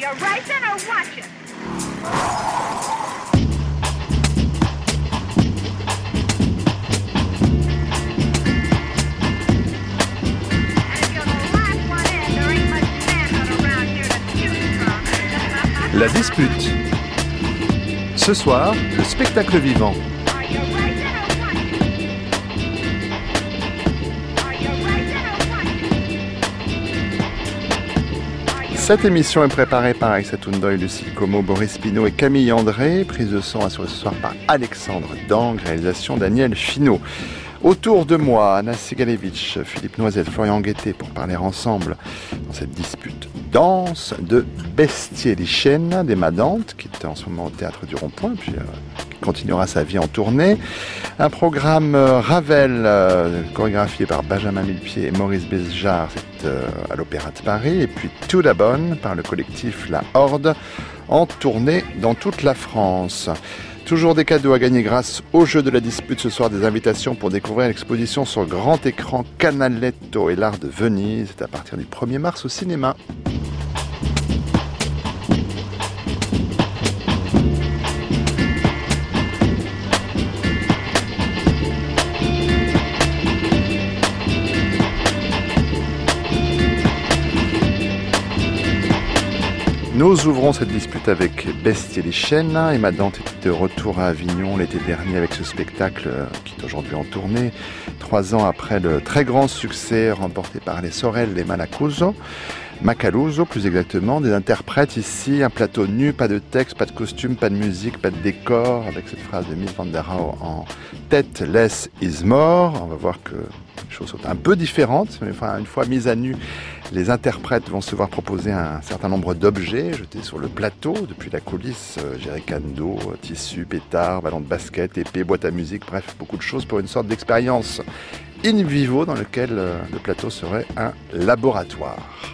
racing or watching? La dispute. Ce soir, le spectacle vivant. Cette émission est préparée par Aïssa Toundoy, Lucille Como, Boris Pinault et Camille André. Prise de son assurée ce soir par Alexandre Dang, réalisation Daniel Finot. Autour de moi, Anna Segalevitch, Philippe Noisel, Florian Guettet pour parler ensemble dans cette dispute dense de Bestialiscena d'Emma Dante, qui est en ce moment au Théâtre du Rond-Point, puis qui continuera sa vie en tournée. Un programme Ravel, chorégraphié par Benjamin Millepied et Maurice Béjart, c'est à l'Opéra de Paris. Et puis Tout la Bonne par le collectif La Horde, en tournée dans toute la France. Toujours des cadeaux à gagner grâce au jeu de la dispute ce soir, des invitations pour découvrir l'exposition sur grand écran Canaletto et l'art de Venise. C'est à partir du 1er mars au cinéma. Nous ouvrons cette dispute avec Bestialiscena. Emma Dante était de retour à Avignon l'été dernier avec ce spectacle qui est aujourd'hui en tournée. 3 ans après le très grand succès remporté par les Sorel et Macaluso plus exactement, des interprètes ici, un plateau nu, pas de texte, pas de costume, pas de musique, pas de décor, avec cette phrase de Mies van der Rohe en tête, less is more. On va voir que les choses sont un peu différentes, mais enfin, une fois mises à nu, les interprètes vont se voir proposer un certain nombre d'objets jetés sur le plateau, depuis la coulisse, jerrycan d'eau, tissu, pétard, ballon de basket, épée, boîte à musique, bref, beaucoup de choses pour une sorte d'expérience in vivo dans lequel le plateau serait un laboratoire.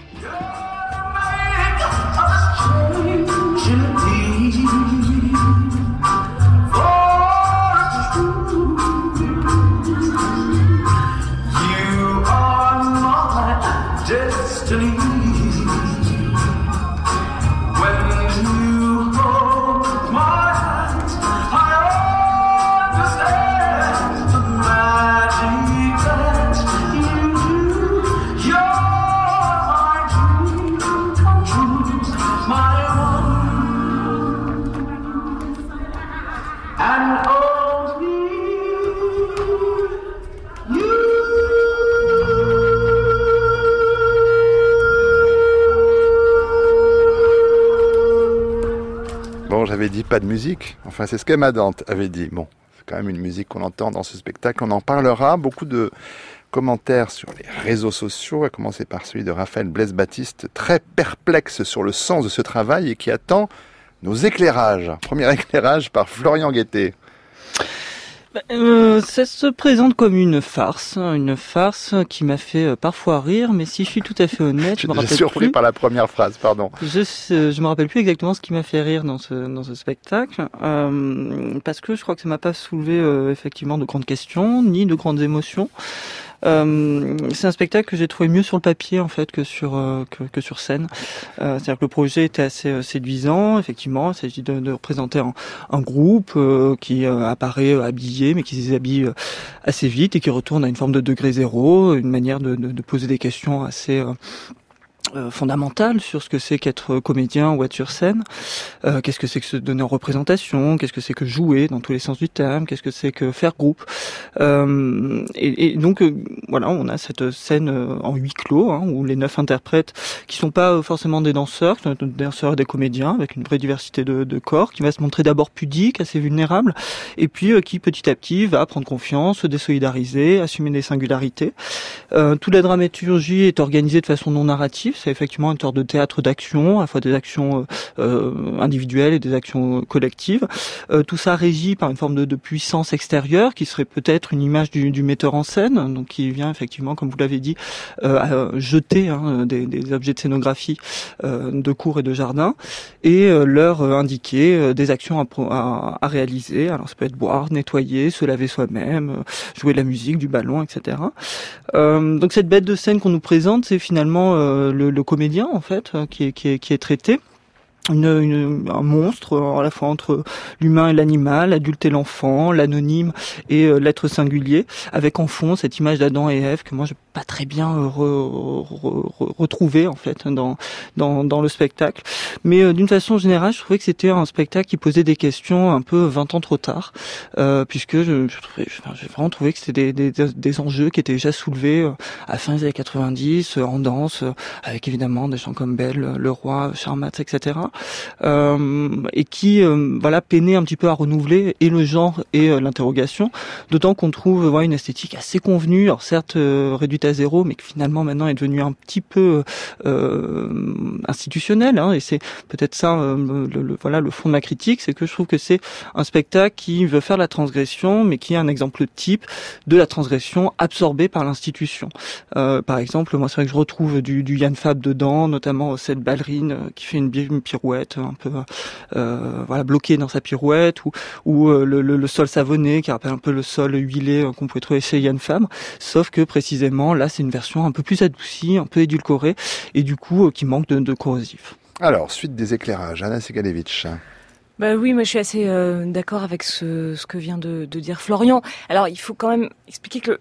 J'avais dit pas de musique, enfin c'est ce qu'Emma Dante avait dit. Bon, c'est quand même une musique qu'on entend dans ce spectacle, on en parlera. Beaucoup de commentaires sur les réseaux sociaux, à commencer par celui de Raphaël Blaise-Baptiste, très perplexe sur le sens de ce travail et qui attend nos éclairages. Premier éclairage par Florian Guettet. Ça se présente comme une farce qui m'a fait parfois rire, mais si je suis tout à fait honnête, je me rappelle surpris par la première phrase, pardon. Je me rappelle plus exactement ce qui m'a fait rire dans ce spectacle, parce que je crois que ça m'a pas soulevé effectivement de grandes questions ni de grandes émotions. C'est un spectacle que j'ai trouvé mieux sur le papier en fait que sur scène. C'est-à-dire que le projet était assez séduisant. Effectivement, il s'agit de représenter un groupe qui apparaît habillé, mais qui se déshabille assez vite et qui retourne à une forme de degré zéro, une manière de poser des questions assez fondamentale sur ce que c'est qu'être comédien ou être sur scène, qu'est-ce que c'est que se donner en représentation, qu'est-ce que c'est que jouer dans tous les sens du terme, qu'est-ce que c'est que faire groupe, et donc voilà, on a cette scène en huis clos où les 9 interprètes qui sont pas forcément des danseurs et des comédiens avec une vraie diversité de corps, qui va se montrer d'abord pudique, assez vulnérable, et puis qui petit à petit va prendre confiance, se désolidariser, assumer des singularités. Toute la dramaturgie est organisée de façon non narrative. C'est effectivement une sorte de théâtre d'action, à la fois des actions individuelles et des actions collectives. Tout ça régi par une forme de puissance extérieure qui serait peut-être une image du metteur en scène, donc qui vient effectivement, comme vous l'avez dit, à jeter des objets de scénographie de cour et de jardin et leur indiquer des actions à réaliser. Alors ça peut être boire, nettoyer, se laver soi-même, jouer de la musique, du ballon, etc. Donc cette bête de scène qu'on nous présente, c'est finalement le comédien en fait qui est traité. un monstre à la fois entre l'humain et l'animal, l'adulte et l'enfant, l'anonyme et l'être singulier, avec en fond cette image d'Adam et Ève que moi je peux pas très bien retrouver en fait dans le spectacle. Mais d'une façon générale, je trouvais que c'était un spectacle qui posait des questions un peu 20 ans trop tard, puisque j'ai vraiment trouvé que c'était des enjeux qui étaient déjà soulevés à la fin des années 90 en danse, avec évidemment des gens comme Belle, Leroy, Charmat, etc. Et qui peinait un petit peu à renouveler et le genre et l'interrogation, d'autant qu'on trouve une esthétique assez convenue, alors certes réduite à zéro, mais que finalement maintenant est devenue un petit peu institutionnelle, et c'est peut-être ça le fond de ma critique, c'est que je trouve que c'est un spectacle qui veut faire la transgression, mais qui est un exemple type de la transgression absorbée par l'institution. Par exemple, moi c'est vrai que je retrouve du Yann Fabre dedans, notamment cette ballerine qui fait une pirouette un peu bloquée dans sa pirouette, ou le sol savonné qui rappelle un peu le sol huilé qu'on pouvait trouver chez Yann Fabre, sauf que précisément là c'est une version un peu plus adoucie, un peu édulcorée, et du coup qui manque de corrosif. Alors, suite des éclairages, Anna Segalevitch. Oui, moi je suis assez d'accord avec ce que vient de dire Florian. Alors il faut quand même expliquer que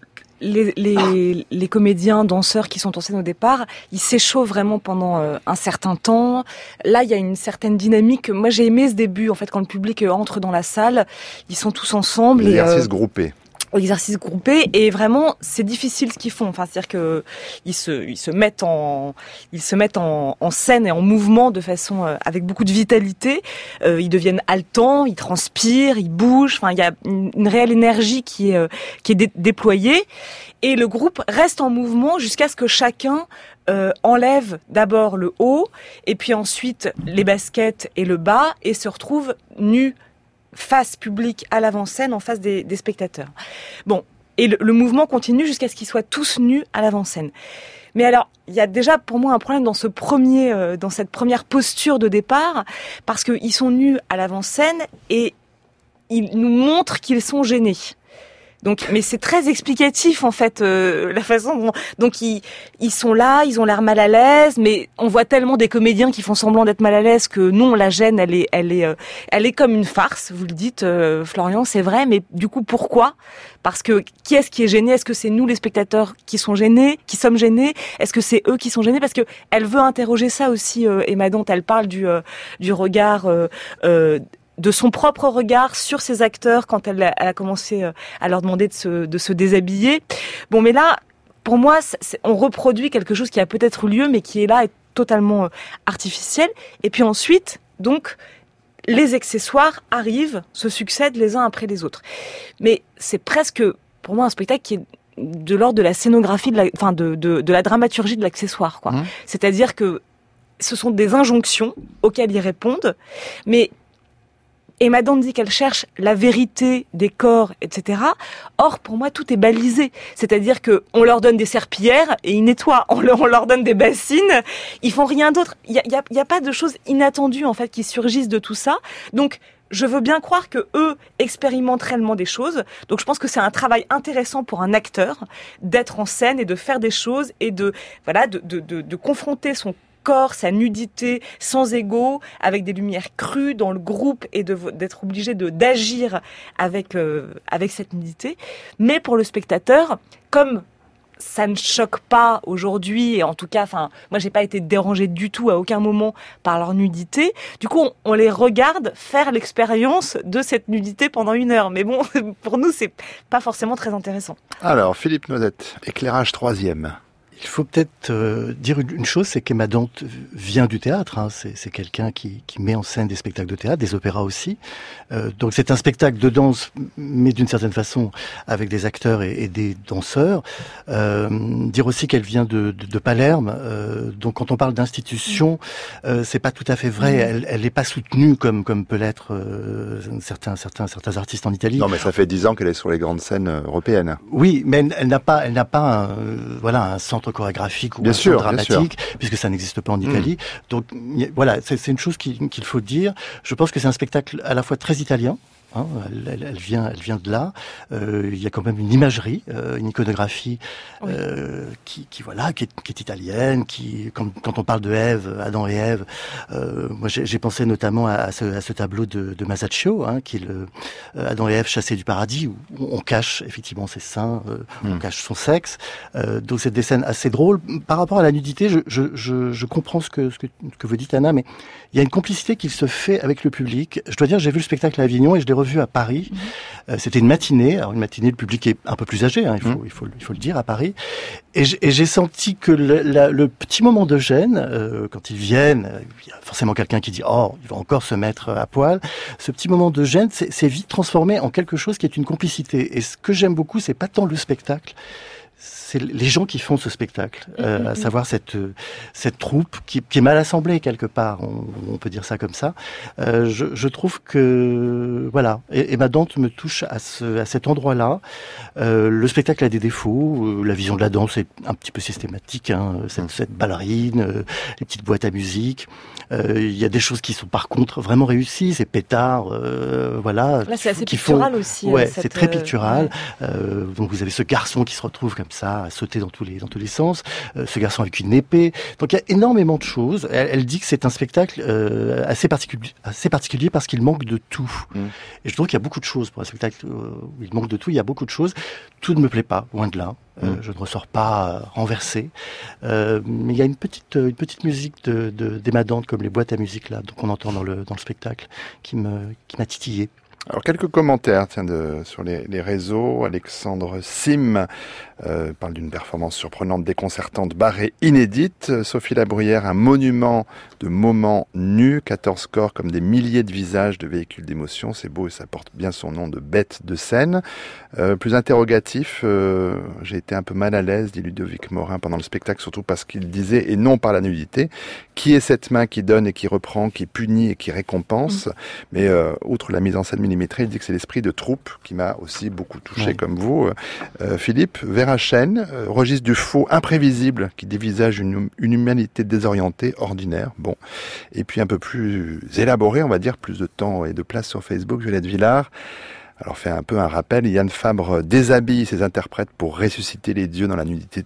les comédiens, danseurs qui sont en scène au départ, ils s'échauffent vraiment pendant un certain temps. Là, il y a une certaine dynamique. Moi, j'ai aimé ce début, en fait, quand le public entre dans la salle, ils sont tous ensemble. L'exercice groupé. Exercice groupé, et vraiment c'est difficile ce qu'ils font, c'est-à-dire que ils se mettent en scène et en mouvement de façon avec beaucoup de vitalité, ils deviennent haletants, ils transpirent, ils bougent, il y a une réelle énergie qui est déployée, et le groupe reste en mouvement jusqu'à ce que chacun enlève d'abord le haut et puis ensuite les baskets et le bas et se retrouve nu face publique à l'avant-scène en face des spectateurs. Bon, et le mouvement continue jusqu'à ce qu'ils soient tous nus à l'avant-scène. Mais alors, il y a déjà pour moi un problème dans cette première posture de départ, parce qu'ils sont nus à l'avant-scène et ils nous montrent qu'ils sont gênés. Donc, mais c'est très explicatif en fait la façon dont donc ils sont là, ils ont l'air mal à l'aise, mais on voit tellement des comédiens qui font semblant d'être mal à l'aise que non, la gêne elle est comme une farce. Vous le dites, Florian, c'est vrai, mais du coup pourquoi ? Parce que qui est-ce qui est gêné ? Est-ce que c'est nous les spectateurs qui sommes gênés ? Est-ce que c'est eux qui sont gênés ? Parce que elle veut interroger ça aussi, Emma Dante. Elle parle du regard. De son propre regard sur ses acteurs quand elle a commencé à leur demander de se déshabiller. Bon, mais là, pour moi, on reproduit quelque chose qui a peut-être eu lieu, mais qui est là, est totalement artificiel. Et puis ensuite, donc, les accessoires arrivent, se succèdent les uns après les autres. Mais c'est presque, pour moi, un spectacle qui est de l'ordre de la scénographie, de la dramaturgie de l'accessoire, quoi. C'est-à-dire que ce sont des injonctions auxquelles ils répondent, mais Emma Dante dit qu'elle cherche la vérité des corps, etc. Or, pour moi, tout est balisé. C'est-à-dire que on leur donne des serpillères et ils nettoient. On leur donne des bassines, ils font rien d'autre. Il y a pas de choses inattendues, en fait, qui surgissent de tout ça. Donc, je veux bien croire que eux expérimentent réellement des choses. Donc, je pense que c'est un travail intéressant pour un acteur d'être en scène et de faire des choses et de confronter son corps, sa nudité, sans ego, avec des lumières crues dans le groupe et d'être obligé d'agir avec cette nudité. Mais pour le spectateur, comme ça ne choque pas aujourd'hui, et en tout cas, moi j'ai pas été dérangée du tout à aucun moment par leur nudité. Du coup, on les regarde faire l'expérience de cette nudité pendant 1 heure. Mais bon, pour nous, c'est pas forcément très intéressant. Alors, Philippe Noisette, éclairage 3e. Il faut peut-être dire une chose, c'est qu'Emma Dante vient du théâtre. C'est quelqu'un qui met en scène des spectacles de théâtre, des opéras aussi. Donc c'est un spectacle de danse, mais d'une certaine façon avec des acteurs et des danseurs. Dire aussi qu'elle vient de Palerme. Donc quand on parle d'institution, c'est pas tout à fait vrai. Elle n'est pas soutenue comme peut l'être certains artistes en Italie. Non, mais ça fait 10 ans qu'elle est sur les grandes scènes européennes. Oui, mais elle n'a pas un centre chorégraphique ou un centre dramatique, puisque ça n'existe pas en Italie. Donc voilà, c'est une chose qu'il faut dire. Je pense que c'est un spectacle à la fois très italien, Hein, elle vient de là. Il y a quand même une imagerie, une iconographie qui est italienne. Quand on parle de Ève, Adam et Ève, moi j'ai pensé notamment à ce tableau de Masaccio, hein, qui est Adam et Ève chassés du paradis, où on cache effectivement ses seins, on cache son sexe. Donc c'est des scènes assez drôles. Par rapport à la nudité, je comprends ce que vous dites, Anna, mais il y a une complicité qui se fait avec le public. Je dois dire, j'ai vu le spectacle à Avignon et je l'ai revu à Paris. C'était une matinée. Alors une matinée, le public est un peu plus âgé, hein, il faut le dire, à Paris. Et j'ai senti que le petit moment de gêne, quand ils viennent, il y a forcément quelqu'un qui dit « Oh, il va encore se mettre à poil ». Ce petit moment de gêne, c'est vite transformé en quelque chose qui est une complicité. Et ce que j'aime beaucoup, c'est pas tant le spectacle, c'est les gens qui font ce spectacle, à savoir cette troupe qui est mal assemblée quelque part, on peut dire ça comme ça. Je trouve que voilà, et ma Dante me touche à cet endroit-là. Le spectacle a des défauts, la vision de la danse est un petit peu systématique, hein, cette ballerine, les petites boîtes à musique. Il y a des choses qui sont par contre vraiment réussies, ces pétards, voilà. Là, c'est assez pictural aussi. Ouais, c'est très pictural. Donc vous avez ce garçon qui se retrouve comme ça, à sauter dans tous les sens, ce garçon avec une épée. Donc il y a énormément de choses. Elle dit que c'est un spectacle assez particulier parce qu'il manque de tout. Et je trouve qu'il y a beaucoup de choses pour un spectacle où il manque de tout. Il y a beaucoup de choses. Tout ne me plaît pas, loin de là. Je ne ressors pas renversé. Mais il y a une petite musique d'Emma Dante, comme les boîtes à musique là, qu'on entend dans le spectacle, qui m'a titillé. Alors quelques commentaires sur les réseaux. Alexandre Sim parle d'une performance surprenante, déconcertante, barrée, inédite. Sophie Labruyère, un monument de moments nus, 14 corps comme des milliers de visages de véhicules d'émotion. C'est beau et ça porte bien son nom de bête de scène. Plus interrogatif, j'ai été un peu mal à l'aise, dit Ludovic Morin pendant le spectacle, surtout parce qu'il disait, et non par la nudité, qui est cette main qui donne et qui reprend, qui punit et qui récompense. Mais outre la mise en scène millimétrée, il dit que c'est l'esprit de troupe qui m'a aussi beaucoup touché comme vous. Philippe, Verachène, registre du faux imprévisible qui dévisage une humanité désorientée, ordinaire. Bon. Et puis un peu plus élaboré, on va dire, plus de temps et de place sur Facebook, Violette Villard. Alors fait un peu un rappel, Yann Fabre déshabille ses interprètes pour ressusciter les dieux dans la nudité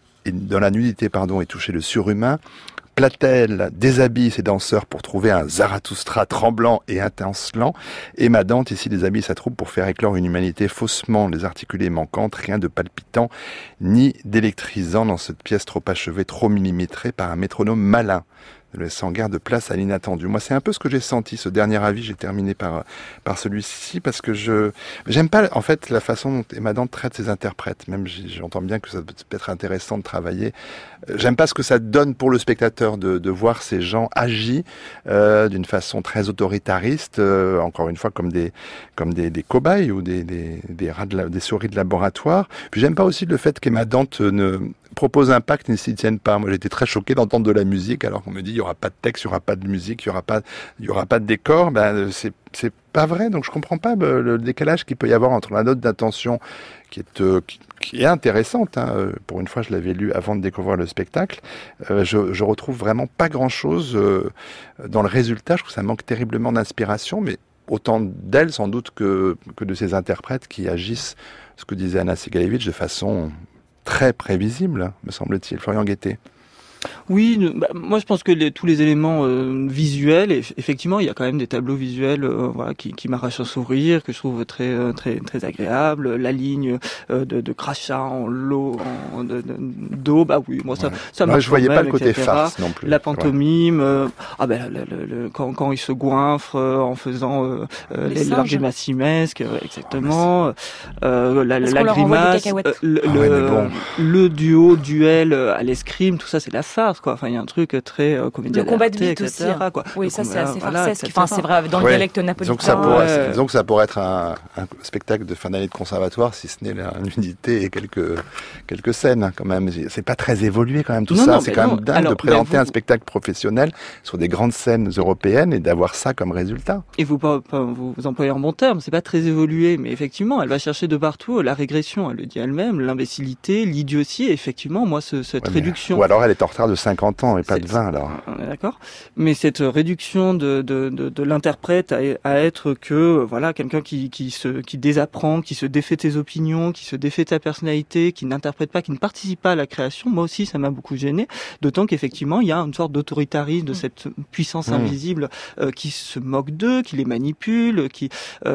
et toucher le surhumain. Platel déshabille ses danseurs pour trouver un Zarathustra tremblant et intincelant. Et ma Dante ici déshabille sa troupe pour faire éclore une humanité faussement désarticulée et manquante, rien de palpitant ni d'électrisant dans cette pièce trop achevée, trop millimétrée par un métronome malin, ne laissant guère de place à l'inattendu. Moi, c'est un peu ce que j'ai senti, ce dernier avis. J'ai terminé par celui-ci, parce que j'aime pas, en fait, la façon dont Emma Dante traite ses interprètes. Même, j'entends bien que ça peut être intéressant de travailler. J'aime pas ce que ça donne pour le spectateur de voir ces gens agis d'une façon très autoritariste, encore une fois, comme des cobayes ou des souris de laboratoire. Puis j'aime pas aussi le fait qu'Emma Dante ne propose un pacte, ne s'y tiennent pas. Moi, j'étais très choqué d'entendre de la musique, alors qu'on me dit, il y aura pas de texte, il y aura pas de musique, il y aura pas de décor. Ben, c'est pas vrai. Donc, je comprends pas le décalage qu'il peut y avoir entre la note d'intention qui est intéressante. Hein. Pour une fois, je l'avais lu avant de découvrir le spectacle. Je retrouve vraiment pas grand-chose dans le résultat. Je trouve que ça manque terriblement d'inspiration, mais autant d'elle, sans doute, que de ces interprètes qui agissent, ce que disait Anna Segalevitch, de façon très prévisible, me semble-t-il. Florian Guettet. Oui, moi je pense que tous les éléments visuels, effectivement, il y a quand même des tableaux visuels, voilà, qui m'arrachent un sourire, que je trouve très agréable. La ligne de crachat en l'eau, d'eau, bah oui, moi ça marche. Je voyais pas le côté etc. farce non plus. La pantomime, quand il se goinfre en faisant l'art grimasimesque, exactement. La grimace, le duel à l'escrime, tout ça c'est la farce, quoi. Enfin, il y a un truc très comédien. Le combat de bite aussi. Hein. Quoi. Oui, ça c'est assez farcesque. Enfin, c'est vrai, dans le dialecte napolitain. Disons que ça pourrait être un spectacle de fin d'année de conservatoire, si ce n'est la nudité et quelques scènes, hein, quand même. C'est pas très évolué, quand même, tout ça. C'est quand même dingue de présenter un spectacle professionnel sur des grandes scènes européennes et d'avoir ça comme résultat. Et vous employez un bon terme, c'est pas très évolué, mais effectivement, elle va chercher de partout la régression, elle le dit elle-même, l'imbécilité, l'idiotie, et effectivement, moi, cette réduction. Ou alors elle est en retard concert de 50 ans et pas de 20 alors. On est d'accord. Mais cette réduction de l'interprète à être que voilà quelqu'un qui désapprend, qui se défait de ses opinions, qui se défait de sa personnalité, qui n'interprète pas, qui ne participe pas à la création, moi aussi ça m'a beaucoup gêné. D'autant qu'effectivement il y a une sorte d'autoritarisme de cette puissance invisible qui se moque d'eux, qui les manipule, qui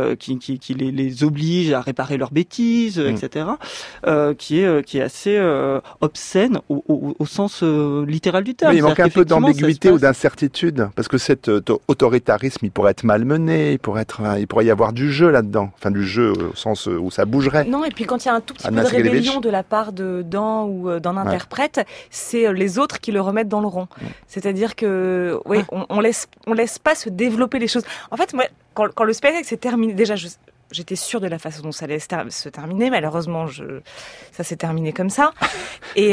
les oblige à réparer leurs bêtises, etc. Qui est assez obscène au sens littéral du terme. Oui, il manque un peu d'ambiguïté ou d'incertitude, parce que cet autoritarisme, il pourrait être malmené, il pourrait y avoir du jeu là-dedans, enfin du jeu au sens où ça bougerait. Non, et puis quand il y a un tout petit peu de rébellion de la part d'un ou d'un interprète, c'est les autres qui le remettent dans le rang. C'est-à-dire que, on laisse pas se développer les choses. En fait, moi, quand le spectacle s'est terminé, déjà, j'étais sûre de la façon dont ça allait se terminer. Malheureusement, ça s'est terminé comme ça. Et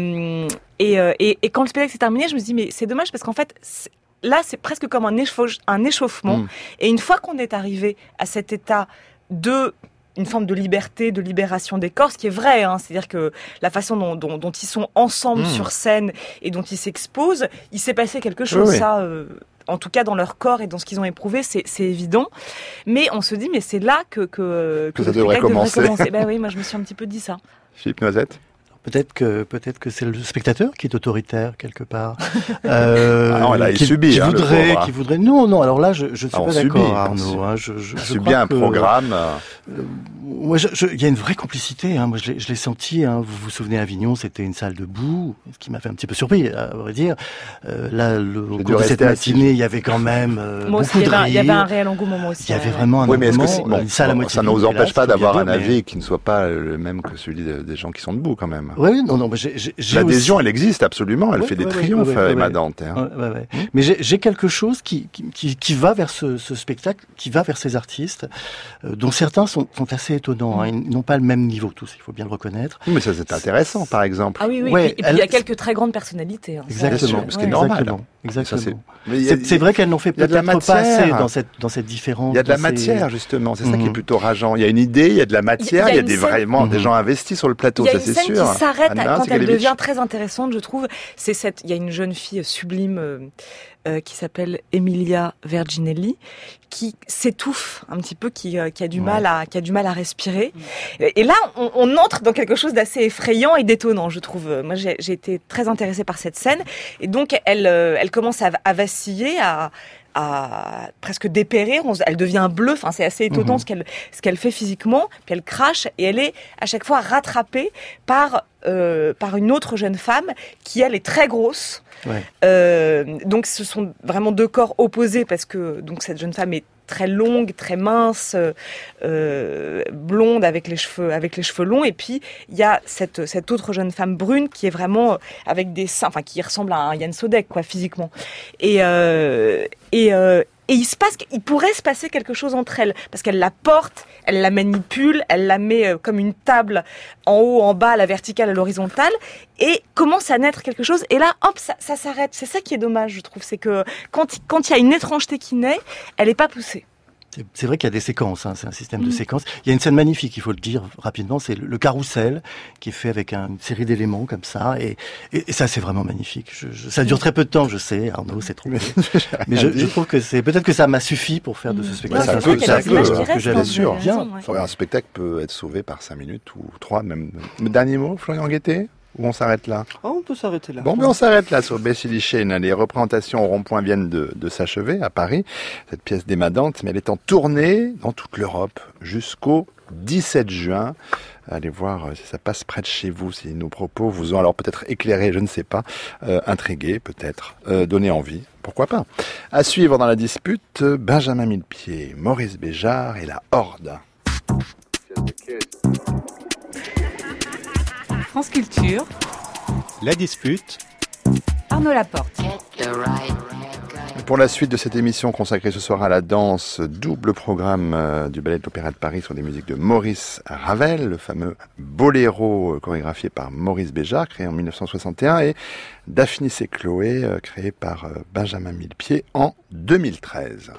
quand le spectacle s'est terminé, je me suis dit, mais c'est dommage parce qu'en fait, là, c'est presque comme un échauffement. Et une fois qu'on est arrivé à cet état une forme de liberté, de libération des corps, ce qui est vrai, c'est-à-dire que la façon dont ils sont ensemble sur scène et dont ils s'exposent, il s'est passé quelque chose, ça... en tout cas dans leur corps et dans ce qu'ils ont éprouvé, c'est évident. Mais on se dit, mais c'est là que ça devrait commencer. Ben oui, moi je me suis un petit peu dit ça. Philippe Noisette. Peut-être que c'est le spectateur qui est autoritaire quelque part. Non, là, il subit. Qui voudrait. Non. Alors là, je suis pas d'accord, Arnaud. Je subis un programme. Moi, il y a une vraie complicité. Moi, je l'ai senti. Vous vous souvenez, à Avignon, c'était une salle debout, ce qui m'a fait un petit peu surpris, à vrai dire. Là, au cours de cette matinée, il y avait quand même moi beaucoup aussi, de rire. Il y avait un réel engouement, moi aussi. Il y avait vraiment un engouement. Une salle à moitié ça ne nous empêche pas d'avoir un avis mais... qui ne soit pas le même que celui des gens qui sont debout, quand même. Oui, non, l'adhésion, elle existe absolument. Elle fait des triomphes, Emma Dante. Mais j'ai quelque chose qui va vers ce spectacle, qui va vers ces artistes, dont certains sont assez étonnants. Ils n'ont pas le même niveau tous, il faut bien le reconnaître. Mais ça, c'est intéressant, par exemple. Ah oui. Et puis il y a quelques très grandes personnalités. Exactement. Ce qui est normal. Exactement. C'est vrai qu'elles n'ont fait peut-être pas assez dans cette différence. Il y a de la matière, justement. C'est ça qui est plutôt rageant. Il y a une idée, il y a de la matière, il y a vraiment des gens investis sur le plateau, ça c'est sûr. Il y a une scène qui s'arrête quand elle devient très intéressante, je trouve. Il y a une jeune fille sublime qui s'appelle Emilia Verginelli, qui s'étouffe un petit peu, qui a du mal à respirer. Et là, on entre dans quelque chose d'assez effrayant et d'étonnant, je trouve. Moi, j'ai été très intéressée par cette scène. Et donc, elle commence à vaciller, à presque dépérir. Elle devient bleue. Enfin, c'est assez étonnant ce qu'elle fait physiquement. Puis elle crache et elle est à chaque fois rattrapée par une autre jeune femme qui, elle, est très grosse. Donc ce sont vraiment deux corps opposés parce que donc cette jeune femme est très longue, très mince, blonde avec les cheveux longs, et puis il y a cette autre jeune femme brune qui est vraiment avec des seins, enfin qui ressemble à un Yann Sodek physiquement. Et il pourrait se passer quelque chose entre elles, parce qu'elle la porte, elle la manipule, elle la met comme une table en haut, en bas, à la verticale, à l'horizontale, et commence à naître quelque chose, et là, hop, ça s'arrête. C'est ça qui est dommage, je trouve, c'est que quand il y a une étrangeté qui naît, elle n'est pas poussée. C'est vrai qu'il y a des séquences, c'est un système de séquences. Il y a une scène magnifique, il faut le dire rapidement, c'est le carrousel qui est fait avec une série d'éléments comme ça, et ça c'est vraiment magnifique. Ça dure très peu de temps, je sais, Arnaud, c'est trop. Mais je trouve que peut-être que ça m'a suffi pour faire de ce spectacle. Ça peut, j'avais sûr. Bien. Un spectacle peut être sauvé par 5 minutes ou 3 même. Dernier mot, Florian Guettet? Ou on s'arrête là? On peut s'arrêter là. Bon, mais on s'arrête là sur Bessie Chain. Les représentations au rond-point viennent de s'achever à Paris. Cette pièce d'Emma Dante, mais elle est en tournée dans toute l'Europe jusqu'au 17 juin. Allez voir si ça passe près de chez vous, si nos propos vous ont alors peut-être éclairé, je ne sais pas, intrigué peut-être, donné envie, pourquoi pas. À suivre dans la dispute, Benjamin Millepied, Maurice Béjart et la Horde. France Culture. La dispute. Arnaud Laporte. Pour la suite de cette émission consacrée ce soir à la danse, double programme du Ballet de l'Opéra de Paris sur des musiques de Maurice Ravel, le fameux boléro chorégraphié par Maurice Béjart, créé en 1961, et Daphnis et Chloé, créé par Benjamin Millepied en 2013.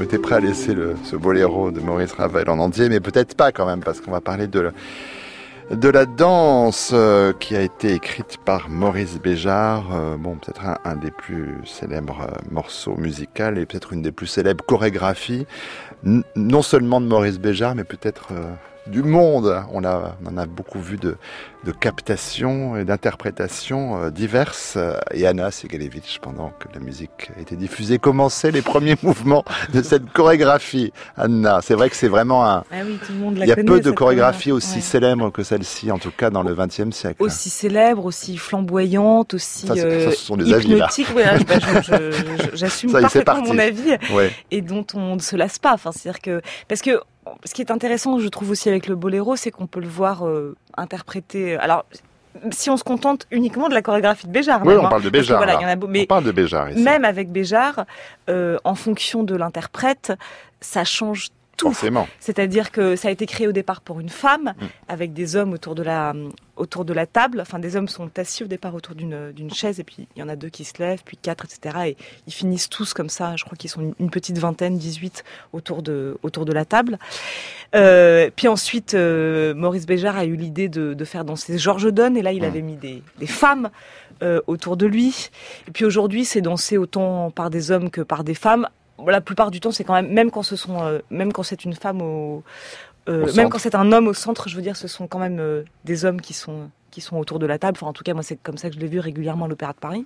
était prêt à laisser ce boléro de Maurice Ravel en entier, mais peut-être pas quand même, parce qu'on va parler de la danse qui a été écrite par Maurice Béjart. Peut-être un des plus célèbres morceaux musicaux et peut-être une des plus célèbres chorégraphies, non seulement de Maurice Béjart, mais peut-être du monde. On en a beaucoup vu de captations et d'interprétations diverses. Et Anna Segalevitch, pendant que la musique était diffusée, commençait les premiers mouvements de cette chorégraphie. Anna, c'est vrai que c'est vraiment Ah oui, tout le monde la Il y a connaît, peu de cette chorégraphies aussi ouais. célèbres que celle-ci, en tout cas dans le XXe siècle. Aussi célèbre, aussi flamboyante, aussi Ça, ce sont des avis, là. hypnotique. Ouais, j'assume Ça y est, c'est parfaitement parti. mon avis Ouais. et dont on ne se lasse pas. Enfin, c'est-à-dire que parce que ce qui est intéressant, je trouve aussi avec le boléro, c'est qu'on peut le voir interpréter. Alors, si on se contente uniquement de la chorégraphie de Béjart, Oui, même, on parle de parce que Béjart. voilà, là. il y en a mais On parle de Béjart ici. même avec Béjart, en fonction de l'interprète, ça change tout. Forcément. C'est-à-dire que ça a été créé au départ pour une femme, avec des hommes autour de la table. Enfin, des hommes sont assis au départ autour d'une chaise, et puis il y en a 2 qui se lèvent, puis 4, etc. Et ils finissent tous comme ça. Je crois qu'ils sont une petite vingtaine, 18, autour de la table. Puis ensuite, Maurice Béjart a eu l'idée de faire danser Georges Donne, et là, il avait mis des femmes autour de lui. Et puis aujourd'hui, c'est dansé autant par des hommes que par des femmes. La plupart du temps, c'est quand même quand c'est une femme même quand c'est un homme au centre, je veux dire, ce sont quand même des hommes qui sont autour de la table. Enfin, en tout cas, moi, c'est comme ça que je l'ai vu régulièrement à l'Opéra de Paris.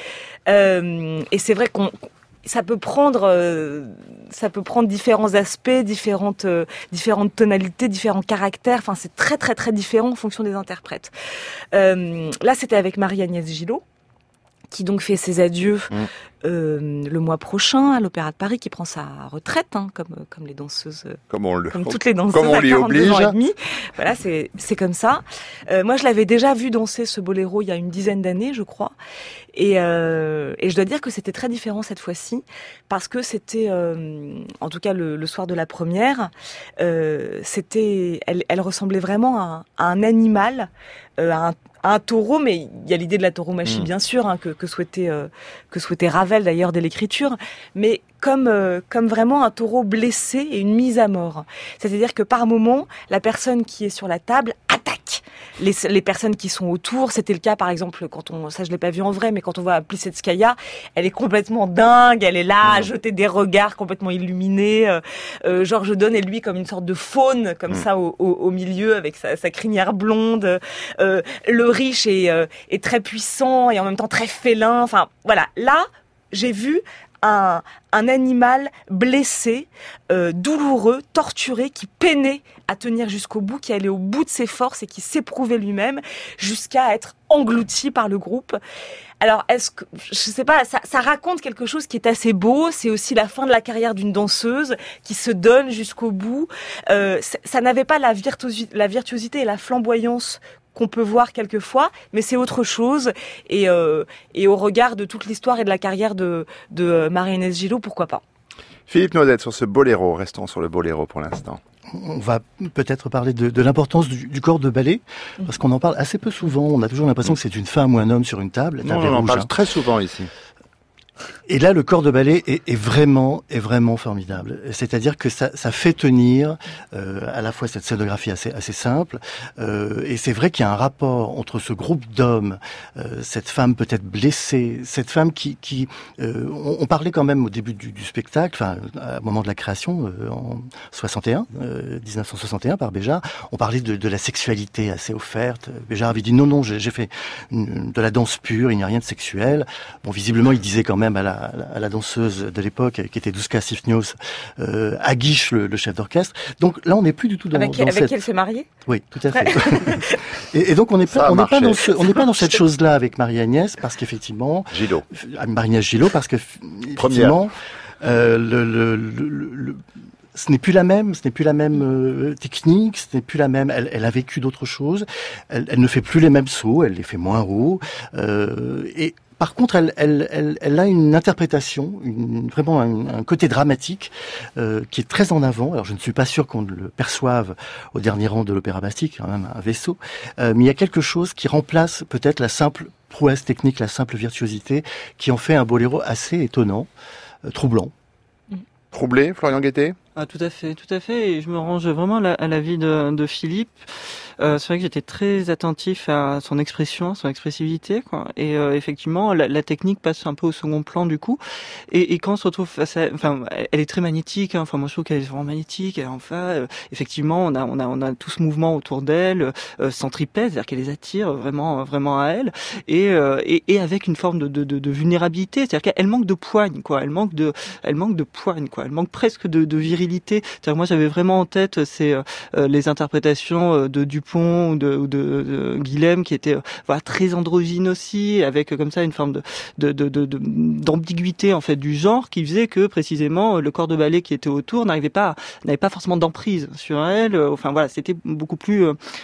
Et c'est vrai ça peut prendre différents aspects, différentes tonalités, différents caractères. Enfin, c'est très très très différent en fonction des interprètes. Là, c'était avec Marie-Agnès Gillot, qui donc fait ses adieux le mois prochain à l'Opéra de Paris, qui prend sa retraite, comme les danseuses, comme toutes les danseuses, comme on l'y à 42 oblige. ans et demi. Voilà, c'est comme ça. Moi, je l'avais déjà vu danser ce boléro il y a une dizaine d'années, je crois, et je dois dire que c'était très différent cette fois-ci, parce que c'était, en tout cas le soir de la première, elle ressemblait vraiment à un animal, à un taureau, mais il y a l'idée de la tauromachie, bien sûr, que souhaitait Ravel d'ailleurs dès l'écriture, mais comme vraiment un taureau blessé et une mise à mort. C'est-à-dire que par moment, la personne qui est sur la table attaque les personnes qui sont autour. C'était le cas par exemple ça je l'ai pas vu en vrai, mais quand on voit Plisetskaya, elle est complètement dingue, elle est là à jeter des regards complètement illuminés. Georges Donne est lui comme une sorte de faune comme ça au milieu avec sa crinière blonde. Le riche est très puissant et en même temps très félin. Enfin voilà, là j'ai vu un animal blessé, douloureux, torturé, qui peinait à tenir jusqu'au bout, qui allait au bout de ses forces et qui s'éprouvait lui-même jusqu'à être englouti par le groupe. Alors, je sais pas, ça raconte quelque chose qui est assez beau. C'est aussi la fin de la carrière d'une danseuse qui se donne jusqu'au bout. Ça n'avait pas la virtuosité et la flamboyance qu'on peut voir quelquefois, mais c'est autre chose. Et au regard de toute l'histoire et de la carrière de Marie-Agnès Gillot, pourquoi pas. Philippe Noisette, sur ce boléro, restons sur le boléro pour l'instant. On va peut-être parler de l'importance du corps de ballet, parce qu'on en parle assez peu souvent. On a toujours l'impression que c'est une femme ou un homme sur une table. La table on en rouge, parle très souvent ici. Et là, le corps de ballet est vraiment formidable. C'est-à-dire que ça fait tenir à la fois cette scénographie assez simple, et c'est vrai qu'il y a un rapport entre ce groupe d'hommes, cette femme peut-être blessée, cette femme on parlait quand même au début du spectacle, enfin au moment de la création en 1961 par Béjart, on parlait de la sexualité assez offerte. Béjart avait dit non, j'ai fait de la danse pure, il n'y a rien de sexuel. Bon, visiblement, il disait quand même à la danseuse de l'époque, qui était Duska Sifnios, Aguiche, le chef d'orchestre. Donc là, on n'est plus du tout avec qui elle s'est mariée. Oui, tout à fait. et donc on n'est pas dans cette chose-là avec Marie-Agnès, parce qu'effectivement, Marie-Agnès Gillot, parce que effectivement, ce n'est plus la même technique, ce n'est plus la même. Elle a vécu d'autres choses. Elle ne fait plus les mêmes sauts, elle les fait moins haut. Et par contre, elle a une interprétation, vraiment un côté dramatique qui est très en avant. Alors, je ne suis pas sûr qu'on le perçoive au dernier rang de l'Opéra Bastille, quand même un vaisseau. Mais il y a quelque chose qui remplace peut-être la simple prouesse technique, la simple virtuosité, qui en fait un boléro assez étonnant, troublant. Troublé, Florian Guettet? Ah, tout à fait. Et je me range vraiment à l'avis de Philippe. C'est vrai que j'étais très attentif à son expression, à son expressivité, quoi. Et effectivement, la technique passe un peu au second plan du coup. Et quand on se retrouve face à, enfin, elle est très magnétique. Hein. Enfin, moi je trouve qu'elle est vraiment magnétique. Et enfin, effectivement, on a tout ce mouvement autour d'elle, centripète, c'est-à-dire qu'elle les attire vraiment à elle. Et avec une forme de vulnérabilité, c'est-à-dire qu'elle manque de poigne, quoi. Elle manque de poigne, quoi. Elle manque presque de virilité. C'est-à-dire que moi j'avais vraiment en tête les interprétations de Dupont ou de Guilhem qui étaient très androgynes aussi, avec comme ça une forme d'ambiguïté en fait du genre qui faisait que précisément le corps de ballet qui était autour n'avait pas forcément d'emprise sur elle. Enfin voilà, c'était beaucoup plus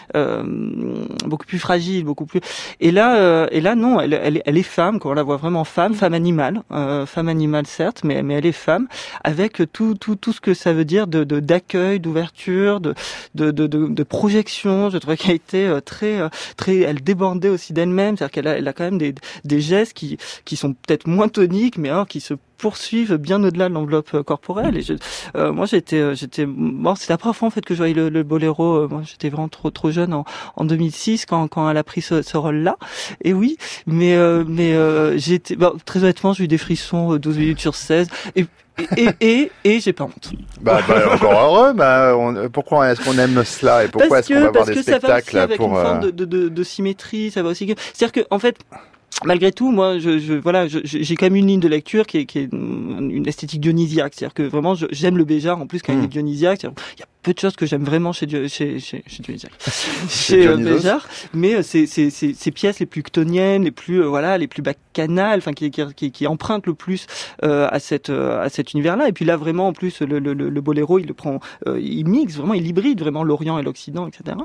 fragile, beaucoup plus. Et là non, elle est femme, quoi. On la voit vraiment femme animale certes, mais elle est femme avec tout ce que ça veut dire d'accueil, d'ouverture, de projection. Je trouvais qu'elle était très elle débordait aussi d'elle-même, c'est-à-dire qu'elle a quand même des gestes qui sont peut-être moins toniques, mais alors qui se poursuivent bien au-delà de l'enveloppe corporelle. Et moi j'étais c'est la première fois en fait que je voyais le boléro. Moi j'étais vraiment trop jeune en 2006 quand elle a pris ce rôle-là. Et oui, mais j'étais très honnêtement, j'ai eu des frissons 12 minutes sur 16 et j'ai pas honte. Encore heureux. Pourquoi est-ce qu'on aime cela et pourquoi est-ce qu'on va voir des spectacles ça va aussi avec une forme de symétrie. Ça va aussi. C'est-à-dire que en fait, malgré tout, moi, j'ai quand même une ligne de lecture qui est une esthétique dionysiaque. C'est-à-dire que vraiment, j'aime le Béjart en plus quand il est dionysiaque. Il y a peu de choses que j'aime vraiment chez Dionysiaque, chez Béjart, mais ces pièces les plus chtoniennes, les plus bacchanales, enfin qui empruntent le plus à cet univers-là. Et puis là, vraiment, en plus, le boléro, il le prend, il mixe vraiment, il hybride vraiment l'Orient et l'Occident, etc.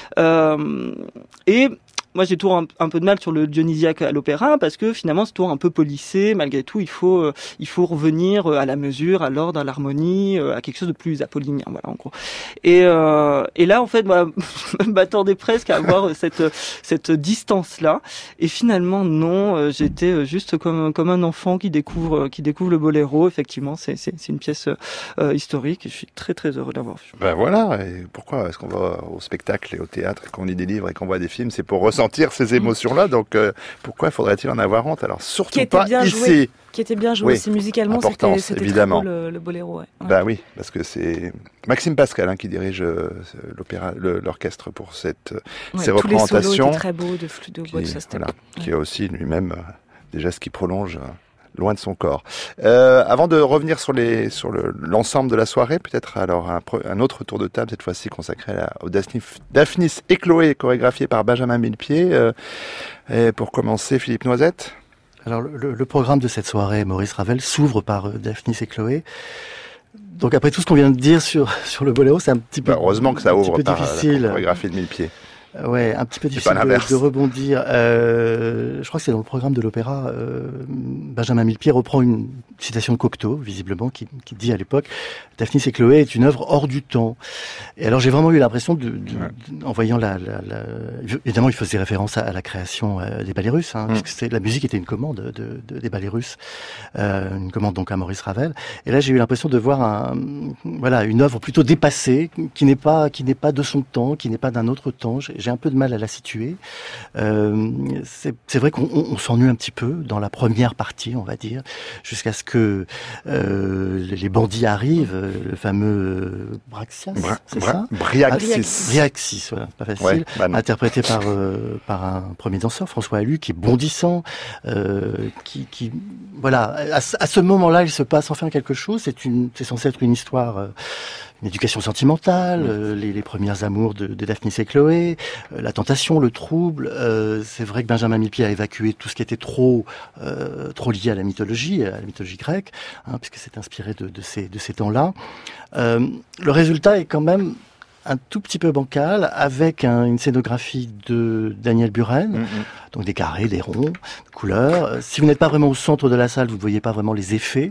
Et moi, j'ai toujours un peu de mal sur le dionysiaque à l'opéra parce que finalement, c'est toujours un peu polissé. Malgré tout, il faut revenir à la mesure, à l'ordre, à l'harmonie, à quelque chose de plus apollinien. Voilà, en gros. Et là, en fait, je m'attendais presque à avoir cette distance-là. Et finalement, non. J'étais juste comme un enfant qui découvre le boléro. Effectivement, c'est une pièce historique. Et je suis très très heureux d'avoir vu. Ben voilà. Et pourquoi est-ce qu'on va au spectacle et au théâtre et qu'on lit des livres et qu'on voit des films? C'est pour ressentir ces émotions-là, donc pourquoi faudrait-il en avoir honte? Alors surtout pas ici. Qui était bien joué aussi musicalement, c'était évidemment. Très beau le boléro. Ouais. Bah oui, parce que c'est Maxime Pascal qui dirige l'opéra, l'orchestre pour ces représentations. Tous les solos étaient très beaux, de flûte de bois, tout ça. Qui a aussi lui-même des gestes qui prolongent loin de son corps. Avant de revenir sur l'ensemble de la soirée, peut-être alors un autre tour de table, cette fois-ci consacré au Daphnis et Chloé, chorégraphié par Benjamin Millepied. Et pour commencer, Philippe Noisette. Alors le programme de cette soirée, Maurice Ravel, s'ouvre par Daphnis et Chloé. Donc après tout ce qu'on vient de dire sur le boléro, c'est un petit peu heureusement que ça ouvre par difficile. La chorégraphie de Millepied. Ouais, un petit peu difficile de rebondir. Je crois que c'est dans le programme de l'opéra. Benjamin Millepied reprend une citation de Cocteau, visiblement, qui dit à l'époque « Daphnis et Chloé est une œuvre hors du temps ». Et alors j'ai vraiment eu l'impression, en voyant évidemment il faisait référence à la création des ballets russes, puisque la musique était une commande des ballets russes, une commande donc à Maurice Ravel. Et là j'ai eu l'impression de voir une œuvre plutôt dépassée, qui n'est pas de son temps, qui n'est pas d'un autre temps. J'ai un peu de mal à la situer. C'est vrai qu'on s'ennuie un petit peu dans la première partie, on va dire, jusqu'à ce que les bandits arrivent, le fameux Braxias, c'est ça ? Bryaxis, voilà, pas facile, interprété par un premier danseur, François Allu, qui est bondissant, qui voilà, à ce moment-là, il se passe enfin quelque chose. C'est censé être une histoire. Une éducation sentimentale, les premières amours de Daphnis et Chloé, la tentation, le trouble. C'est vrai que Benjamin Millepied a évacué tout ce qui était trop lié à la mythologie grecque, puisque c'est inspiré de ces temps-là. Le résultat est quand même un tout petit peu bancal, avec une scénographie de Daniel Buren, donc des carrés, des ronds, couleurs. Si vous n'êtes pas vraiment au centre de la salle, vous ne voyez pas vraiment les effets.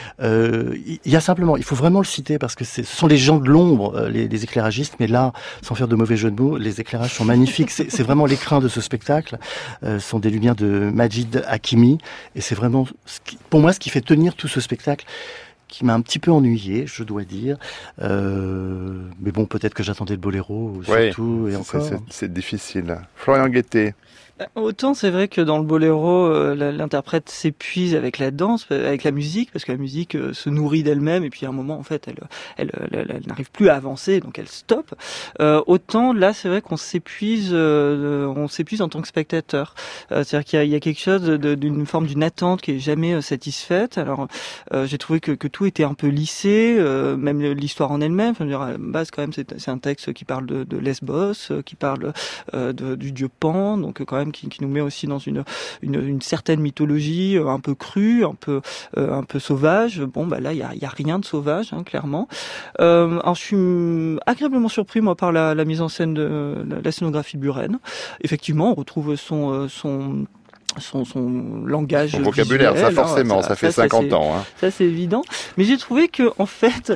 Il faut vraiment le citer, parce que ce sont les gens de l'ombre, les éclairagistes, mais là, sans faire de mauvais jeu de mots, les éclairages sont magnifiques. C'est vraiment l'écrin de ce spectacle. Ce sont des lumières de Majid Hakimi, et c'est vraiment, pour moi, ce qui fait tenir tout ce spectacle, qui m'a un petit peu ennuyé, je dois dire. Mais bon, peut-être que j'attendais le boléro, surtout, et encore. C'est difficile. Florian Guettet. Autant c'est vrai que dans le boléro, l'interprète s'épuise avec la danse, avec la musique, parce que la musique se nourrit d'elle-même, et puis à un moment, en fait, elle n'arrive plus à avancer, donc elle stoppe. Autant là, c'est vrai qu'on s'épuise en tant que spectateur. C'est-à-dire qu'il y a quelque chose d'une forme d'une attente qui est jamais satisfaite. Alors, j'ai trouvé que tout était un peu lissé, même l'histoire en elle-même. Enfin, je veux dire, à la base, quand même, c'est un texte qui parle de Lesbos, qui parle du dieu Pan, donc quand même qui nous met aussi dans une certaine mythologie un peu crue, un peu sauvage. Bon, bah là, il y a rien de sauvage, hein, clairement. Alors, je suis agréablement surpris, moi, par la mise en scène de la scénographie de Buren. Effectivement, on retrouve son langage, son vocabulaire, visuel, ça forcément, ça fait 50 ans. Hein. Ça c'est évident. Mais j'ai trouvé que en fait,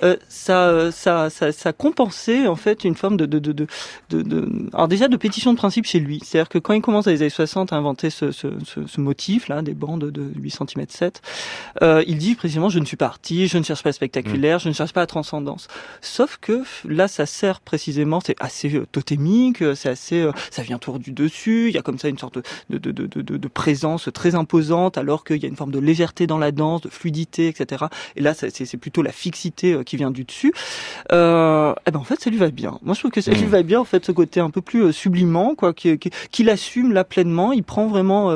ça compensait en fait une forme alors déjà de pétition de principe chez lui. C'est-à-dire que quand il commence dans les années 60 à inventer ce motif là, des bandes de 8 cm 7, il dit précisément je ne suis pas artiste, je ne cherche pas le spectaculaire, je ne cherche pas la transcendance. Sauf que là, ça sert précisément, c'est assez totémique, c'est assez, ça vient tout du dessus. Il y a comme ça une sorte de présence très imposante, alors qu'il y a une forme de légèreté dans la danse, de fluidité, etc. Et là, c'est plutôt la fixité qui vient du dessus. En fait, ça lui va bien. Moi, je trouve que ça lui va bien, en fait, ce côté un peu plus sublimant, quoi, qu'il assume là pleinement. Il prend vraiment